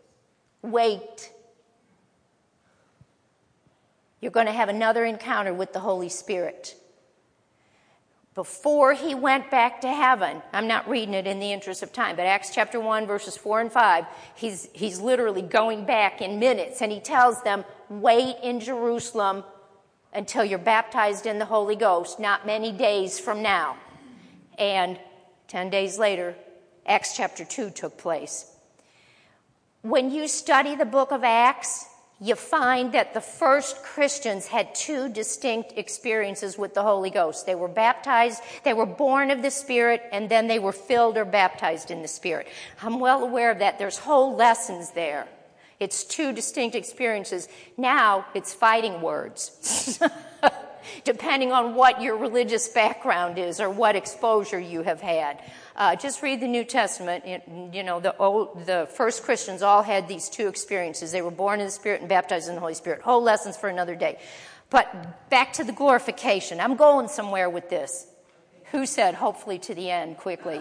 You're going to have another encounter with the Holy Spirit. Before he went back to heaven, I'm not reading it in the interest of time, but Acts chapter 1, verses 4 and 5, he's literally going back in minutes, and he tells them, wait in Jerusalem until you're baptized in the Holy Ghost, not many days from now. And 10 days later, Acts chapter 2 took place. When you study the book of Acts, you find that the first Christians had two distinct experiences with the Holy Ghost. They were baptized, they were born of the Spirit, and then they were filled or baptized in the Spirit. I'm well aware of that. There's whole lessons there. It's two distinct experiences. Now it's fighting words, depending on what your religious background is or what exposure you have had. Just read the New Testament. You know, the first Christians all had these two experiences. They were born in the Spirit and baptized in the Holy Spirit. Whole lessons for another day. But back to the glorification. I'm going somewhere with this. Who said, hopefully to the end, quickly?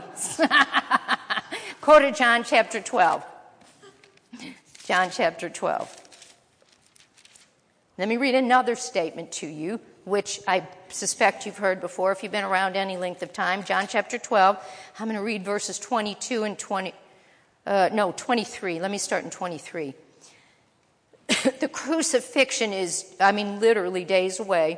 Go to John chapter 12. John chapter 12. Let me read another statement to you, which I suspect you've heard before if you've been around any length of time. John chapter 12. I'm going to read verses 22 and 23. Let me start in 23. The crucifixion is, literally days away.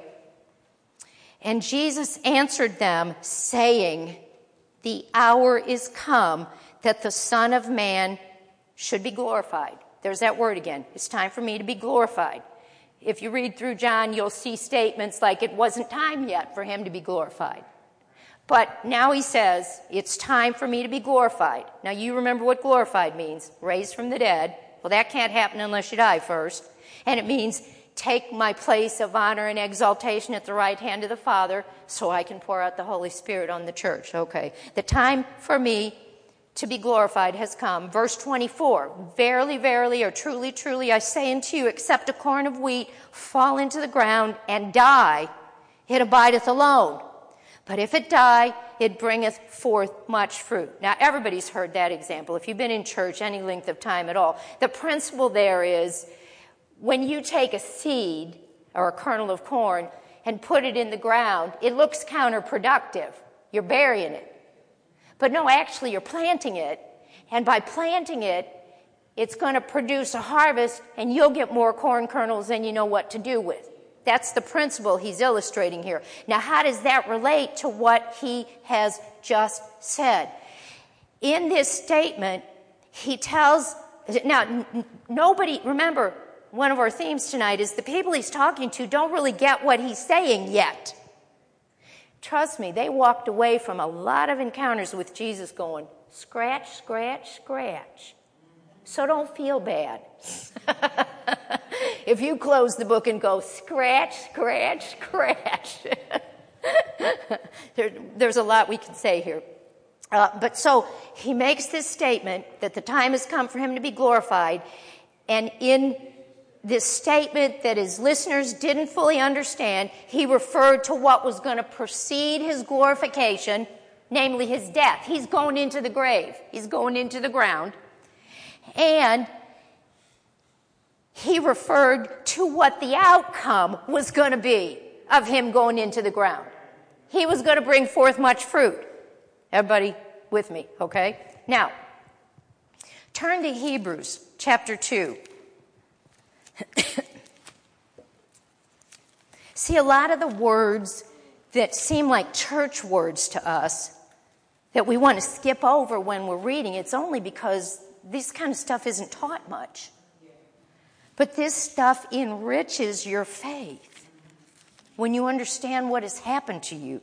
And Jesus answered them, saying, the hour is come that the Son of Man should be glorified. There's that word again. It's time for me to be glorified. If you read through John, you'll see statements like it wasn't time yet for him to be glorified. But now he says, it's time for me to be glorified. Now you remember what glorified means. Raised from the dead. Well, that can't happen unless you die first. And it means take my place of honor and exaltation at the right hand of the Father so I can pour out the Holy Spirit on the church. Okay. The time for me to be glorified has come. Verse 24, verily, verily, or truly, truly, I say unto you, except a corn of wheat fall into the ground and die, it abideth alone. But if it die, it bringeth forth much fruit. Now, everybody's heard that example. If you've been in church any length of time at all, the principle there is when you take a seed or a kernel of corn and put it in the ground, it looks counterproductive. You're burying it. But no, actually, you're planting it, and by planting it, it's going to produce a harvest, and you'll get more corn kernels than you know what to do with. That's the principle he's illustrating here. Now, how does that relate to what he has just said? In this statement, he tells, now, nobody, remember, one of our themes tonight is the people he's talking to don't really get what he's saying yet. Trust me, they walked away from a lot of encounters with Jesus going, scratch, scratch, scratch. So don't feel bad. If you close the book and go, scratch, scratch, scratch. There's a lot we can say here. But so he makes this statement that the time has come for him to be glorified. And in this statement that his listeners didn't fully understand, he referred to what was going to precede his glorification, namely his death. He's going into the grave. He's going into the ground. And he referred to what the outcome was going to be of him going into the ground. He was going to bring forth much fruit. Everybody with me, okay? Now, turn to Hebrews chapter 2. See, a lot of the words that seem like church words to us that we want to skip over when we're reading, it's only because this kind of stuff isn't taught much. But this stuff enriches your faith when you understand what has happened to you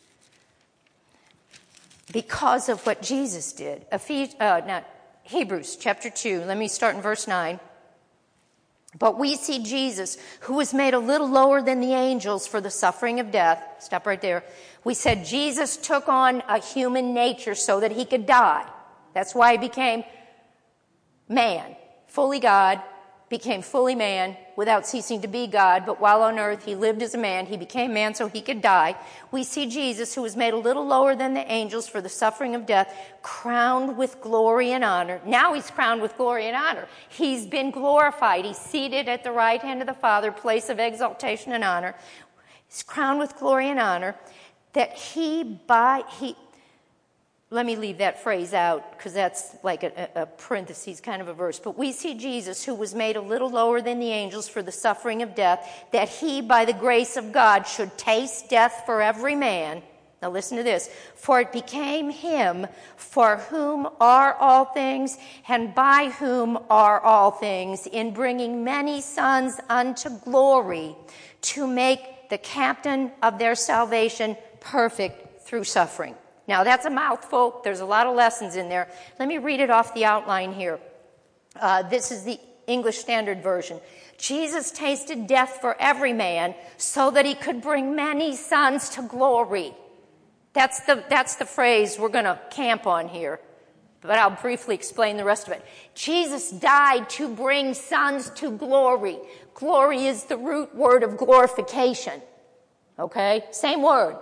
because of what Jesus did. Hebrews chapter 2, let me start in verse 9. But we see Jesus, who was made a little lower than the angels for the suffering of death. Stop right there. We said Jesus took on a human nature so that he could die. That's why he became man, fully God, became fully man without ceasing to be God. But while on earth he lived as a man, he became man so he could die. We see Jesus, who was made a little lower than the angels for the suffering of death, crowned with glory and honor. Now he's crowned with glory and honor. He's been glorified. He's seated at the right hand of the Father, place of exaltation and honor. He's crowned with glory and honor, that let me leave that phrase out because that's like a parentheses kind of a verse. But we see Jesus, who was made a little lower than the angels for the suffering of death, that he, by the grace of God, should taste death for every man. Now listen to this. For it became him for whom are all things and by whom are all things, in bringing many sons unto glory, to make the captain of their salvation perfect through suffering. Now, that's a mouthful. There's a lot of lessons in there. Let me read it off the outline here. This is the English Standard Version. Jesus tasted death for every man so that he could bring many sons to glory. That's the phrase we're going to camp on here. But I'll briefly explain the rest of it. Jesus died to bring sons to glory. Glory is the root word of glorification. Okay? Same word.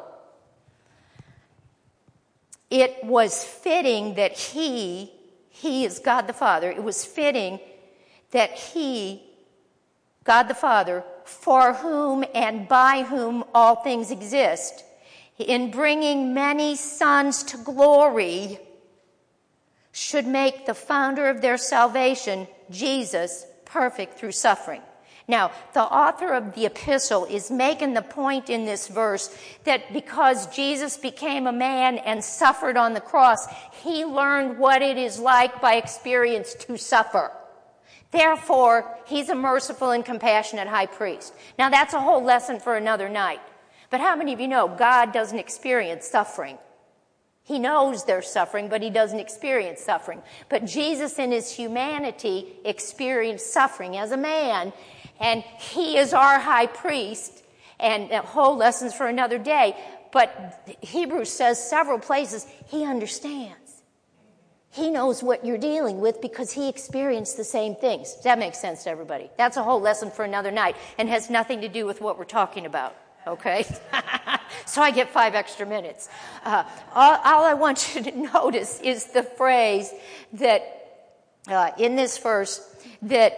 It was fitting that he is God the Father, it was fitting that he, God the Father, for whom and by whom all things exist, in bringing many sons to glory, should make the founder of their salvation, Jesus, perfect through suffering. Now, the author of the epistle is making the point in this verse that because Jesus became a man and suffered on the cross, he learned what it is like by experience to suffer. Therefore, he's a merciful and compassionate high priest. Now, that's a whole lesson for another night. But how many of you know God doesn't experience suffering? He knows there's suffering, but he doesn't experience suffering. But Jesus in his humanity experienced suffering as a man, and he is our high priest, and whole lessons for another day. But Hebrews says several places, he understands. He knows what you're dealing with because he experienced the same things. Does that make sense to everybody? That's a whole lesson for another night and has nothing to do with what we're talking about. Okay? So I get 5 extra minutes. All I want you to notice is the phrase that in this verse that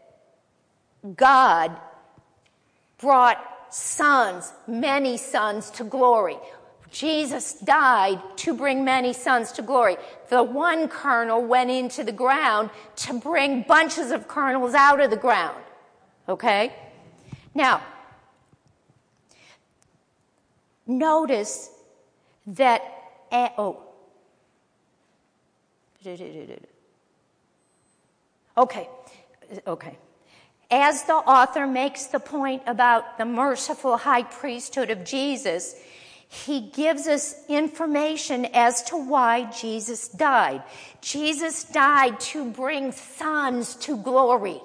God brought sons, many sons to glory. Jesus died to bring many sons to glory. The one kernel went into the ground to bring bunches of kernels out of the ground. Okay? Now, notice that, okay. As the author makes the point about the merciful high priesthood of Jesus, he gives us information as to why Jesus died. Jesus died to bring sons to glory.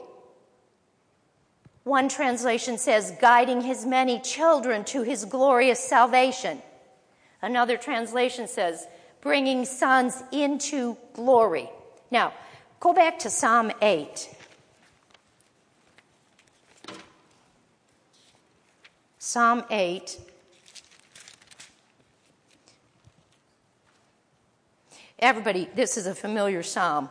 One translation says, guiding his many children to his glorious salvation. Another translation says, bringing sons into glory. Now, go back to Psalm 8. Psalm 8. Everybody, this is a familiar psalm.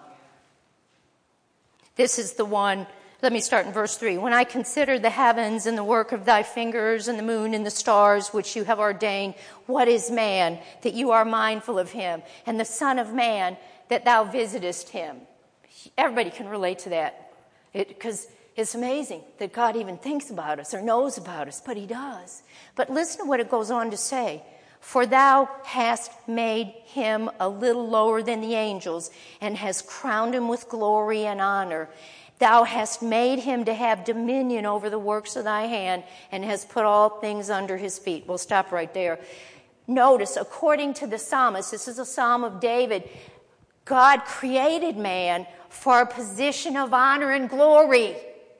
This is the one, let me start in verse 3. When I consider the heavens and the work of thy fingers and the moon and the stars which you have ordained, what is man that you are mindful of him, and the son of man that thou visitest him? Everybody can relate to that because it's amazing that God even thinks about us or knows about us, but he does. But listen to what it goes on to say. For thou hast made him a little lower than the angels and hast crowned him with glory and honor. Thou hast made him to have dominion over the works of thy hand and hast put all things under his feet. We'll stop right there. Notice, according to the psalmist, this is a psalm of David, God created man for a position of honor and glory.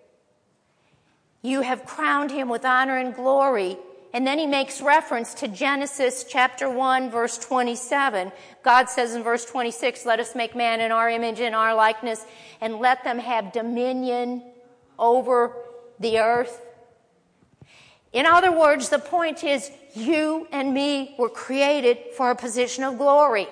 You have crowned him with honor and glory. And then he makes reference to Genesis chapter 1, verse 27. God says in verse 26, let us make man in our image and our likeness, and let them have dominion over the earth. In other words, the point is, you and me were created for a position of glory.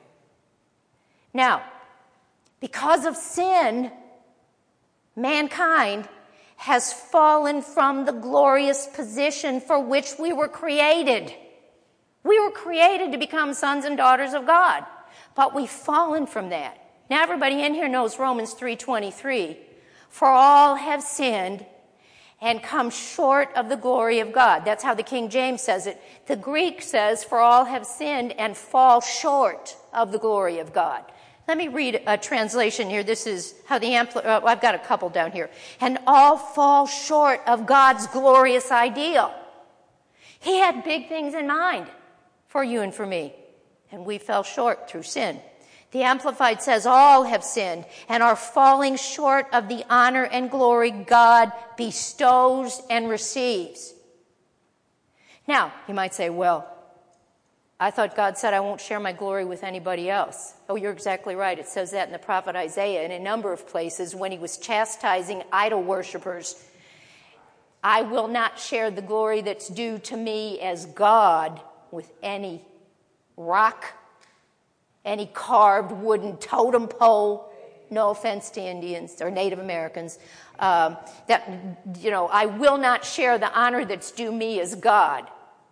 Now, because of sin, mankind has fallen from the glorious position for which we were created. We were created to become sons and daughters of God. But we've fallen from that. Now everybody in here knows Romans 3:23. For all have sinned and come short of the glory of God. That's how the King James says it. The Greek says, for all have sinned and fall short of the glory of God. Let me read a translation here. This is how the I've got a couple down here. And all fall short of God's glorious ideal. He had big things in mind for you and for me, and we fell short through sin. The Amplified says, all have sinned and are falling short of the honor and glory God bestows and receives. Now, you might say, well, I thought God said I won't share my glory with anybody else. Oh, you're exactly right. It says that in the prophet Isaiah in a number of places when he was chastising idol worshipers. I will not share the glory that's due to me as God with any rock, any carved wooden totem pole. No offense to Indians or Native Americans. I will not share the honor that's due me as God.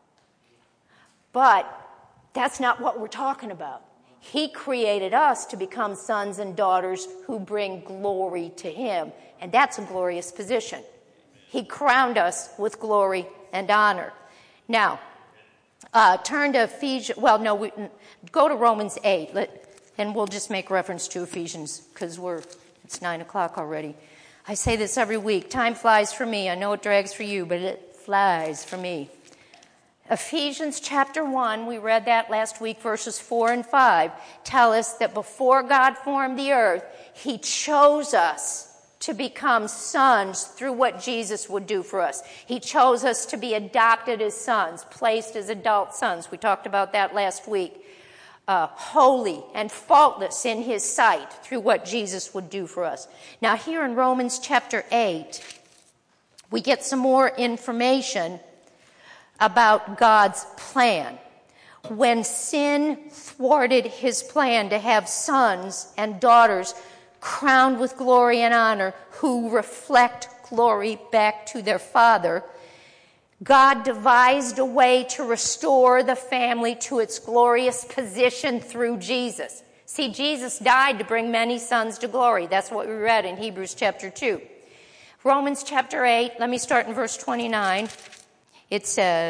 But that's not what we're talking about. He created us to become sons and daughters who bring glory to him. And that's a glorious position. He crowned us with glory and honor. Now, turn to Ephesians. Go to Romans 8, and we'll just make reference to Ephesians because it's 9 o'clock already. I say this every week. Time flies for me. I know it drags for you, but it flies for me. Ephesians chapter 1, we read that last week, verses 4 and 5, tell us that before God formed the earth, he chose us to become sons through what Jesus would do for us. He chose us to be adopted as sons, placed as adult sons. We talked about that last week. Holy and faultless in his sight through what Jesus would do for us. Now here in Romans chapter 8, we get some more information about God's plan. When sin thwarted his plan to have sons and daughters crowned with glory and honor who reflect glory back to their father, God devised a way to restore the family to its glorious position through Jesus. See, Jesus died to bring many sons to glory. That's what we read in Hebrews chapter 2. Romans chapter 8, let me start in verse 29. It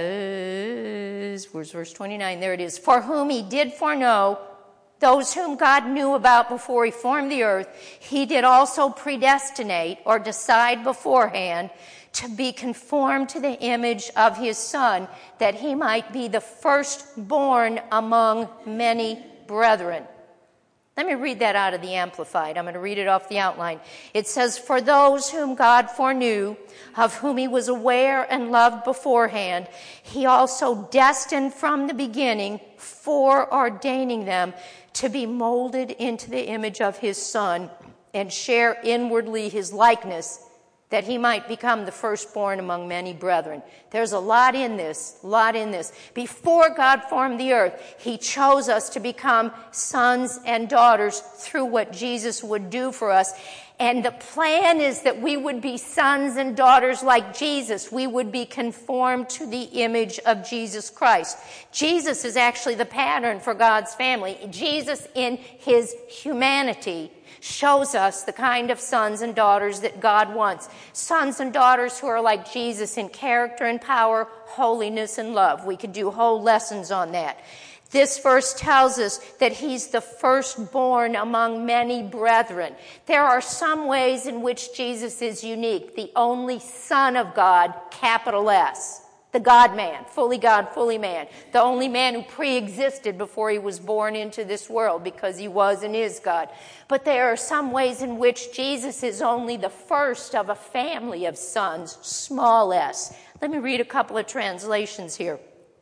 says, where's verse 29? There it is. For whom he did foreknow, those whom God knew about before he formed the earth, he did also predestinate or decide beforehand to be conformed to the image of his Son, that he might be the firstborn among many brethren. Let me read that out of the Amplified. I'm going to read it off the outline. It says, for those whom God foreknew, of whom he was aware and loved beforehand, he also destined from the beginning, foreordaining them to be molded into the image of his Son and share inwardly his likeness, that he might become the firstborn among many brethren. There's a lot in this. Before God formed the earth, he chose us to become sons and daughters through what Jesus would do for us. And the plan is that we would be sons and daughters like Jesus. We would be conformed to the image of Jesus Christ. Jesus is actually the pattern for God's family. Jesus in his humanity shows us the kind of sons and daughters that God wants. Sons and daughters who are like Jesus in character and power, holiness and love. We could do whole lessons on that. This verse tells us that he's the firstborn among many brethren. There are some ways in which Jesus is unique. The only Son of God, capital S. The God-man, fully God, fully man. The only man who pre-existed before he was born into this world because he was and is God. But there are some ways in which Jesus is only the first of a family of sons, small s. Let me read a couple of translations here.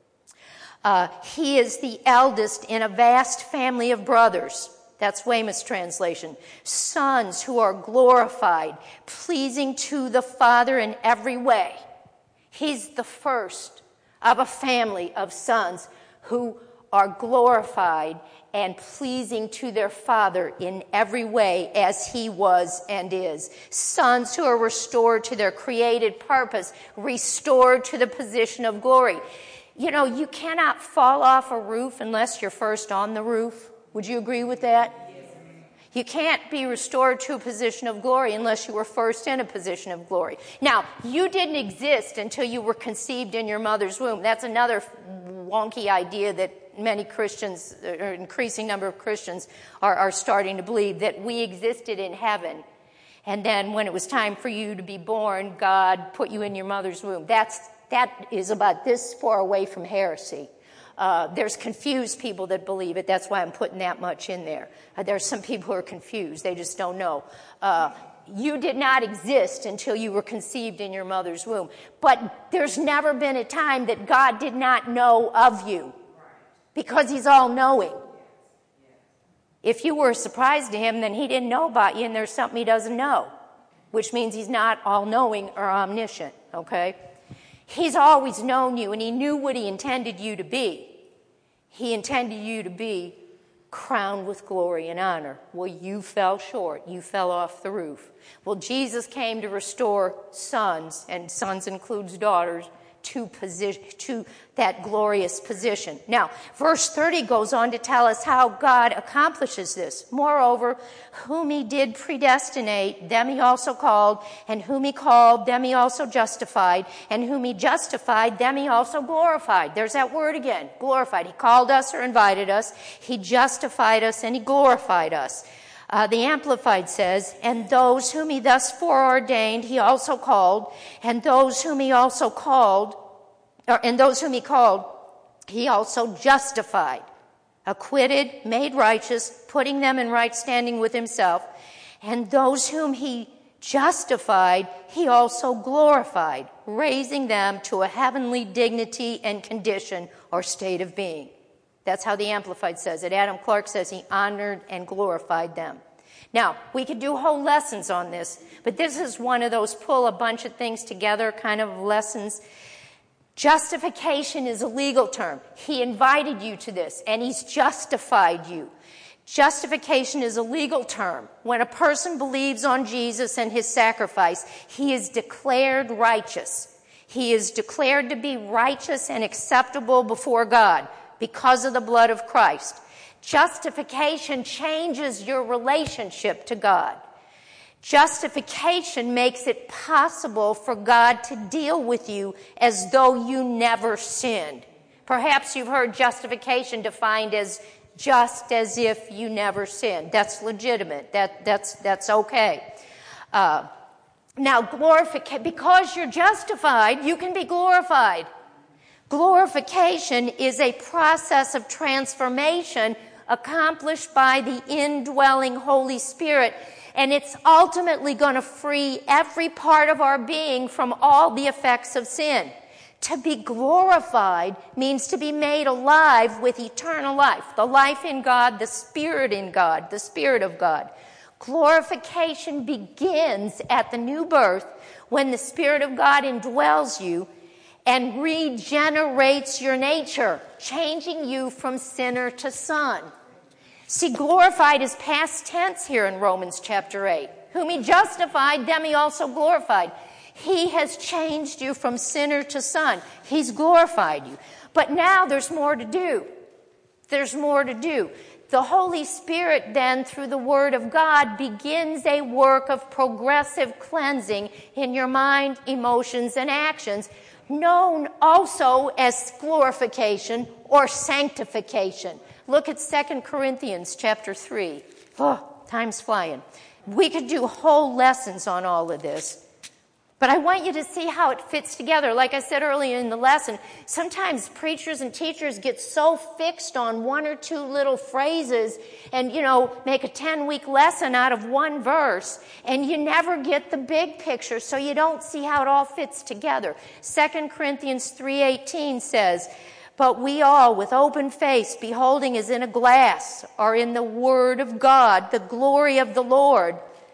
He is the eldest in a vast family of brothers. That's Weymouth's translation. Sons who are glorified, pleasing to the Father in every way. He's the first of a family of sons who are glorified and pleasing to their Father in every way as he was and is. Sons who are restored to their created purpose, restored to the position of glory. You know, you cannot fall off a roof unless you're first on the roof. Would you agree with that? You can't be restored to a position of glory unless you were first in a position of glory. Now, you didn't exist until you were conceived in your mother's womb. That's another wonky idea that many Christians, or an increasing number of Christians, are starting to believe, that we existed in heaven. And then when it was time for you to be born, God put you in your mother's womb. That is about this far away from heresy. There's confused people that believe it. That's why I'm putting that much in there. There's some people who are confused. They just don't know. You did not exist until you were conceived in your mother's womb. But there's never been a time that God did not know of you, because he's all-knowing. If you were a surprise to him, then he didn't know about you, and there's something he doesn't know, which means he's not all-knowing or omniscient, okay? He's always known you, and he knew what he intended you to be. He intended you to be crowned with glory and honor. Well, you fell short. You fell off the roof. Well, Jesus came to restore sons, and sons includes daughters, to that glorious position. Now, verse 30 goes on to tell us how God accomplishes this. Moreover, whom he did predestinate, them he also called, and whom he called, them he also justified, and whom he justified, them he also glorified. There's that word again, glorified. He called us or invited us, he justified us, and he glorified us. The Amplified says, and those whom he thus foreordained, he also called, and those whom he also called, he also justified, acquitted, made righteous, putting them in right standing with himself. And those whom he justified, he also glorified, raising them to a heavenly dignity and condition or state of being. That's how the Amplified says it. Adam Clark says he honored and glorified them. Now, we could do whole lessons on this, but this is one of those pull a bunch of things together kind of lessons. Justification is a legal term. He invited you to this, and he's justified you. Justification is a legal term. When a person believes on Jesus and his sacrifice, he is declared righteous. He is declared to be righteous and acceptable before God because of the blood of Christ. Justification changes your relationship to God. Justification makes it possible for God to deal with you as though you never sinned. Perhaps you've heard justification defined as just as if you never sinned. That's legitimate. That's okay. Now, because you're justified, you can be glorified. Glorification is a process of transformation accomplished by the indwelling Holy Spirit, and it's ultimately going to free every part of our being from all the effects of sin. To be glorified means to be made alive with eternal life, the life in God, the Spirit in God, the Spirit of God. Glorification begins at the new birth when the Spirit of God indwells you and regenerates your nature, changing you from sinner to son. See, glorified is past tense here in Romans chapter 8. Whom he justified, them he also glorified. He has changed you from sinner to son. He's glorified you. But now there's more to do. There's more to do. The Holy Spirit then, through the Word of God, begins a work of progressive cleansing in your mind, emotions, and actions, known also as glorification or sanctification. Look at 2 Corinthians chapter 3. Oh, time's flying. We could do whole lessons on all of this. But I want you to see how it fits together. Like I said earlier in the lesson, sometimes preachers and teachers get so fixed on one or two little phrases and, make a 10-week lesson out of one verse, and you never get the big picture, so you don't see how it all fits together. 2 Corinthians 3:18 says, but we all, with open face, beholding as in a glass, are in the Word of God, the glory of the Lord.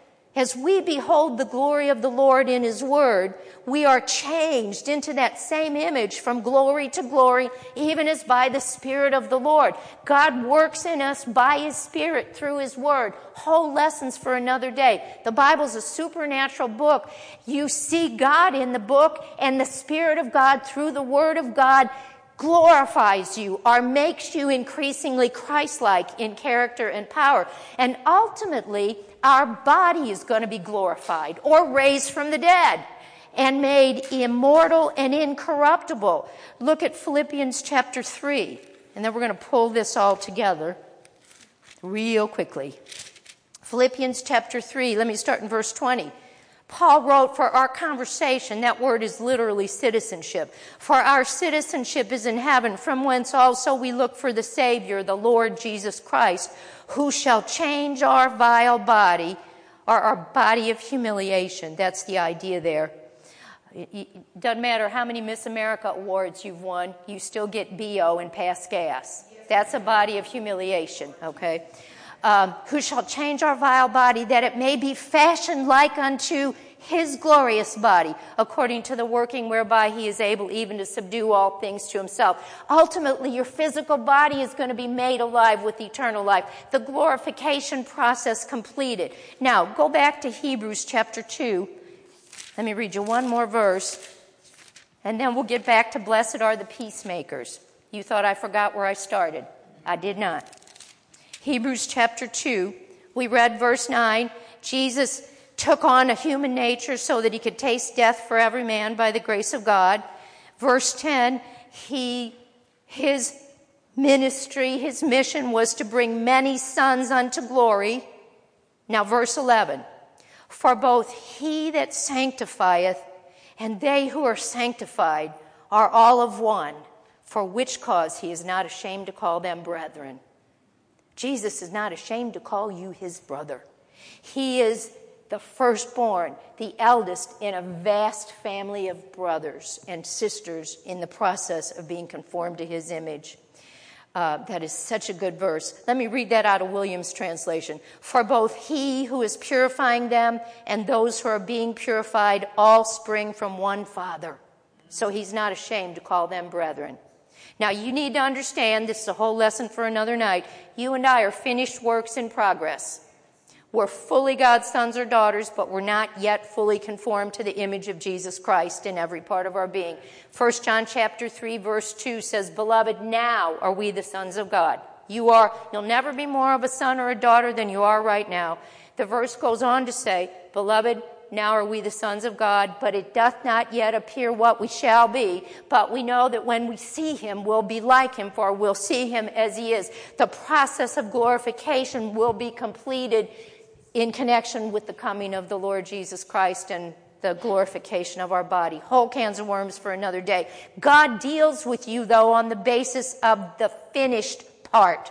As we behold the glory of the Lord in His Word, we are changed into that same image from glory to glory, even as by the Spirit of the Lord. God works in us by His Spirit through His Word. Whole lessons for another day. The Bible's a supernatural book. You see God in the book and the Spirit of God through the Word of God glorifies you or makes you increasingly Christ-like in character and power. And ultimately, our body is going to be glorified or raised from the dead and made immortal and incorruptible. Look at Philippians chapter 3, and then we're going to pull this all together real quickly. Philippians chapter 3, let me start in verse 20. Paul wrote, for our conversation, that word is literally citizenship. For our citizenship is in heaven, from whence also we look for the Savior, the Lord Jesus Christ, who shall change our vile body, or our body of humiliation. That's the idea there. It doesn't matter how many Miss America awards you've won, you still get BO and pass gas. That's a body of humiliation, okay? Who shall change our vile body, that it may be fashioned like unto his glorious body, according to the working whereby he is able even to subdue all things to himself. Ultimately, your physical body is going to be made alive with eternal life. The glorification process completed. Now, go back to Hebrews chapter 2. Let me read you one more verse, and then we'll get back to blessed are the peacemakers. You thought I forgot where I started. I did not. Hebrews chapter 2, we read verse 9. Jesus took on a human nature so that he could taste death for every man by the grace of God. Verse 10, his ministry, his mission was to bring many sons unto glory. Now verse 11, for both he that sanctifieth and they who are sanctified are all of one, for which cause he is not ashamed to call them brethren. Jesus is not ashamed to call you his brother. He is the firstborn, the eldest in a vast family of brothers and sisters in the process of being conformed to his image. That is such a good verse. Let me read that out of Williams' translation. For both he who is purifying them and those who are being purified all spring from one Father. So he's not ashamed to call them brethren. Now, you need to understand, this is a whole lesson for another night, you and I are finished works in progress. We're fully God's sons or daughters, but we're not yet fully conformed to the image of Jesus Christ in every part of our being. 1 John chapter 3, verse 2 says, Beloved, now are we the sons of God. You'll never be more of a son or a daughter than you are right now. The verse goes on to say, Beloved, now are we the sons of God, but it doth not yet appear what we shall be. But we know that when we see him, we'll be like him, for we'll see him as he is. The process of glorification will be completed in connection with the coming of the Lord Jesus Christ and the glorification of our body. Whole cans of worms for another day. God deals with you, though, on the basis of the finished part,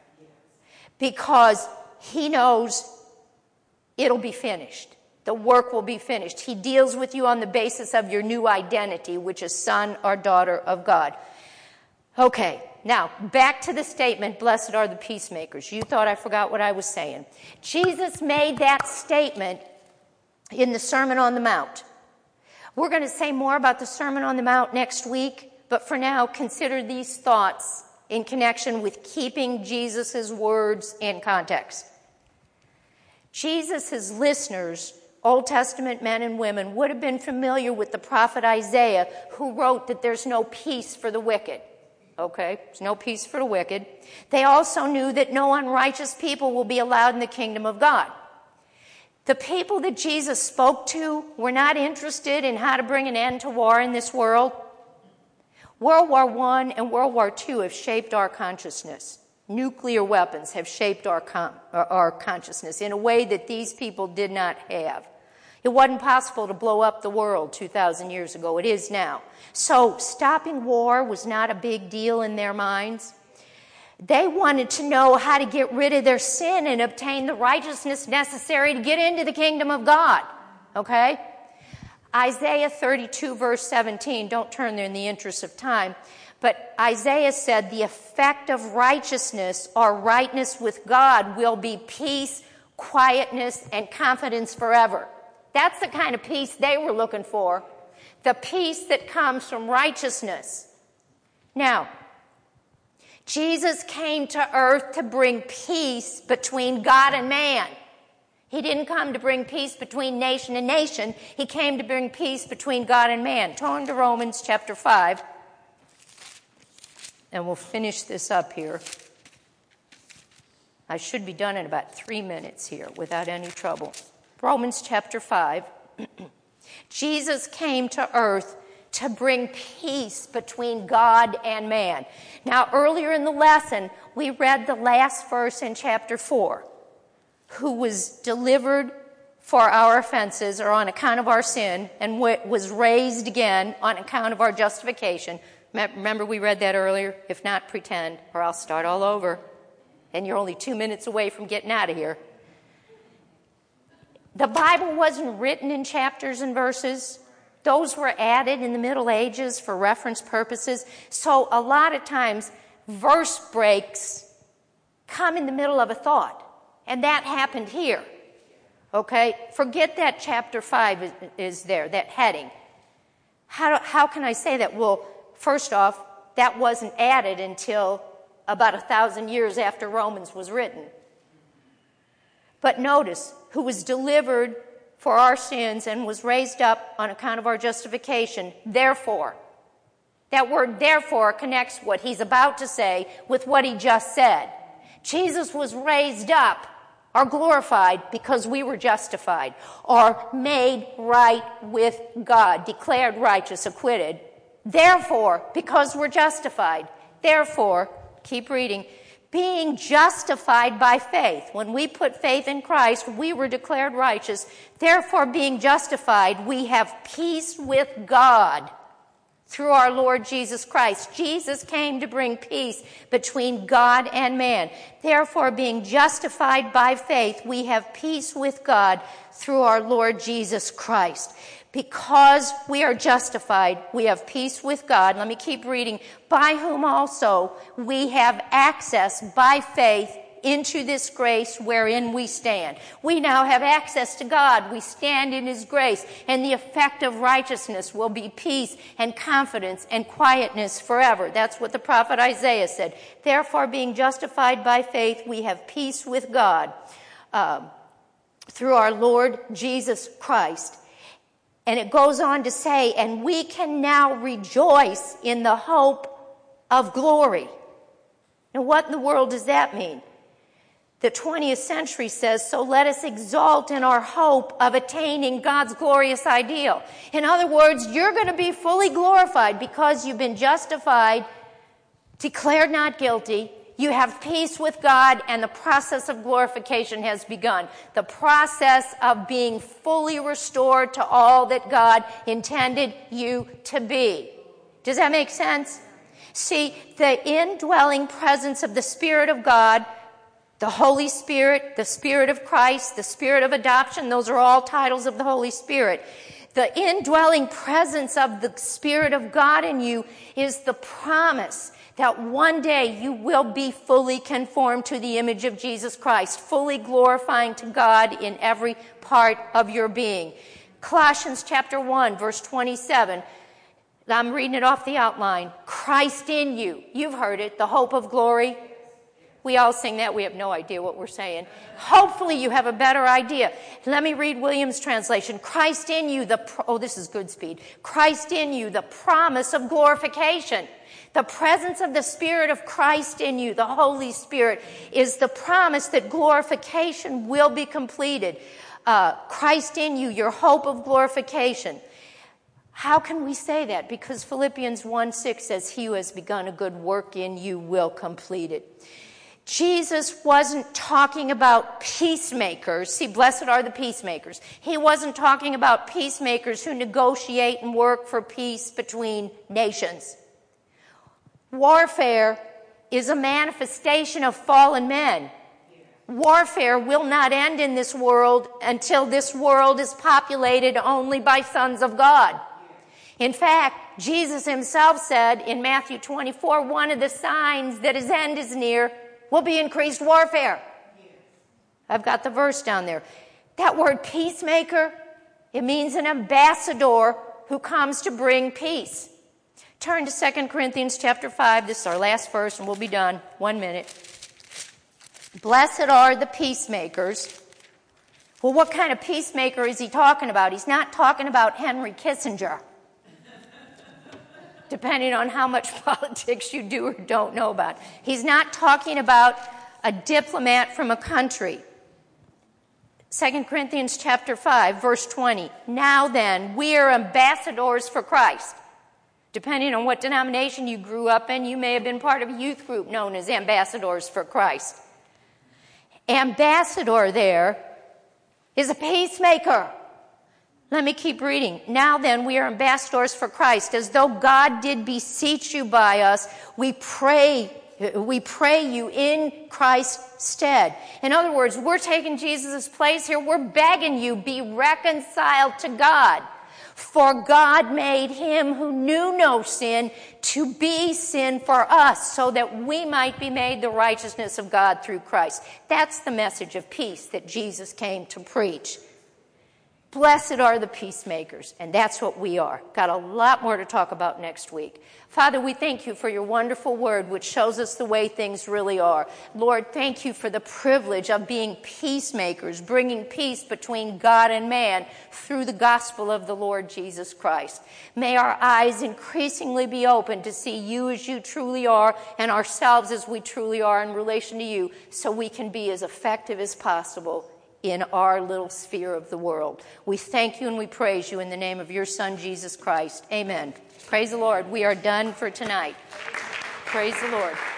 because he knows it'll be finished. The work will be finished. He deals with you on the basis of your new identity, which is son or daughter of God. Okay, now back to the statement, blessed are the peacemakers. You thought I forgot what I was saying. Jesus made that statement in the Sermon on the Mount. We're going to say more about the Sermon on the Mount next week, but for now, consider these thoughts in connection with keeping Jesus' words in context. Jesus' listeners, Old Testament men and women, would have been familiar with the prophet Isaiah, who wrote that there's no peace for the wicked. Okay, there's no peace for the wicked. They also knew that no unrighteous people will be allowed in the kingdom of God. The people that Jesus spoke to were not interested in how to bring an end to war in this world. World War I and World War II have shaped our consciousness. Nuclear weapons have shaped our consciousness in a way that these people did not have. It wasn't possible to blow up the world 2,000 years ago. It is now. So stopping war was not a big deal in their minds. They wanted to know how to get rid of their sin and obtain the righteousness necessary to get into the kingdom of God. Okay? Isaiah 32, verse 17. Don't turn there in the interest of time. But Isaiah said the effect of righteousness or rightness with God will be peace, quietness, and confidence forever. That's the kind of peace they were looking for. The peace that comes from righteousness. Now, Jesus came to earth to bring peace between God and man. He didn't come to bring peace between nation and nation. He came to bring peace between God and man. Turn to Romans chapter 5. and we'll finish this up here. I should be done in about 3 minutes here without any trouble. Romans chapter 5. Jesus came to earth to bring peace between God and man. Now, earlier in the lesson, we read the last verse in chapter 4. Who was delivered for our offenses or on account of our sin and was raised again on account of our justification. Remember we read that earlier? If not, pretend, or I'll start all over. And you're only 2 minutes away from getting out of here. The Bible wasn't written in chapters and verses. Those were added in the Middle Ages for reference purposes. So a lot of times, verse breaks come in the middle of a thought. And that happened here. Okay? Forget that chapter 5 is there, that heading. How can I say that? Well, first off, that wasn't added until about 1,000 years after Romans was written. But notice, who was delivered for our sins and was raised up on account of our justification, therefore. That word therefore connects what he's about to say with what he just said. Jesus was raised up or glorified because we were justified or made right with God, declared righteous, acquitted. Therefore, because we're justified, therefore, keep reading, being justified by faith. When we put faith in Christ, we were declared righteous. Therefore, being justified, we have peace with God through our Lord Jesus Christ. Jesus came to bring peace between God and man. Therefore, being justified by faith, we have peace with God through our Lord Jesus Christ. Because we are justified, we have peace with God. Let me keep reading. By whom also we have access by faith into this grace wherein we stand. We now have access to God. We stand in His grace. And the effect of righteousness will be peace and confidence and quietness forever. That's what the prophet Isaiah said. Therefore, being justified by faith, we have peace with God through our Lord Jesus Christ. And it goes on to say, and we can now rejoice in the hope of glory. Now, what in the world does that mean? The 20th century says, so let us exalt in our hope of attaining God's glorious ideal. In other words, you're going to be fully glorified because you've been justified, declared not guilty. You have peace with God, and the process of glorification has begun. The process of being fully restored to all that God intended you to be. Does that make sense? See, the indwelling presence of the Spirit of God, the Holy Spirit, the Spirit of Christ, the Spirit of adoption, those are all titles of the Holy Spirit. The indwelling presence of the Spirit of God in you is the promise that one day you will be fully conformed to the image of Jesus Christ, fully glorifying to God in every part of your being. Colossians chapter 1, verse 27. I'm reading it off the outline. Christ in you. You've heard it, the hope of glory. We all sing that. We have no idea what we're saying. Hopefully you have a better idea. Let me read Williams' translation. Christ in you, this is good speed. Christ in you, the promise of glorification. The presence of the Spirit of Christ in you, the Holy Spirit, is the promise that glorification will be completed. Christ in you, your hope of glorification. How can we say that? Because Philippians 1:6 says, he who has begun a good work in you will complete it. Jesus wasn't talking about peacemakers. See, blessed are the peacemakers. He wasn't talking about peacemakers who negotiate and work for peace between nations. Warfare is a manifestation of fallen men. Warfare will not end in this world until this world is populated only by sons of God. In fact, Jesus himself said in Matthew 24, one of the signs that his end is near will be increased warfare. I've got the verse down there. That word peacemaker, it means an ambassador who comes to bring peace. Turn to 2 Corinthians chapter 5. This is our last verse, and we'll be done. 1 minute. Blessed are the peacemakers. Well, what kind of peacemaker is he talking about? He's not talking about Henry Kissinger. depending on how much politics you do or don't know about. He's not talking about a diplomat from a country. 2 Corinthians chapter 5, verse 20. Now then, we are ambassadors for Christ. Depending on what denomination you grew up in, you may have been part of a youth group known as Ambassadors for Christ. Ambassador there is a peacemaker. Let me keep reading. Now then, we are ambassadors for Christ. As though God did beseech you by us, we pray you in Christ's stead. In other words, we're taking Jesus' place here. We're begging you, be reconciled to God. For God made him who knew no sin to be sin for us, so that we might be made the righteousness of God through Christ. That's the message of peace that Jesus came to preach. Blessed are the peacemakers, and that's what we are. Got a lot more to talk about next week. Father, we thank you for your wonderful word, which shows us the way things really are. Lord, thank you for the privilege of being peacemakers, bringing peace between God and man through the gospel of the Lord Jesus Christ. May our eyes increasingly be open to see you as you truly are and ourselves as we truly are in relation to you, so we can be as effective as possible in our little sphere of the world. We thank you and we praise you in the name of your Son, Jesus Christ. Amen. Praise the Lord. We are done for tonight. Praise the Lord.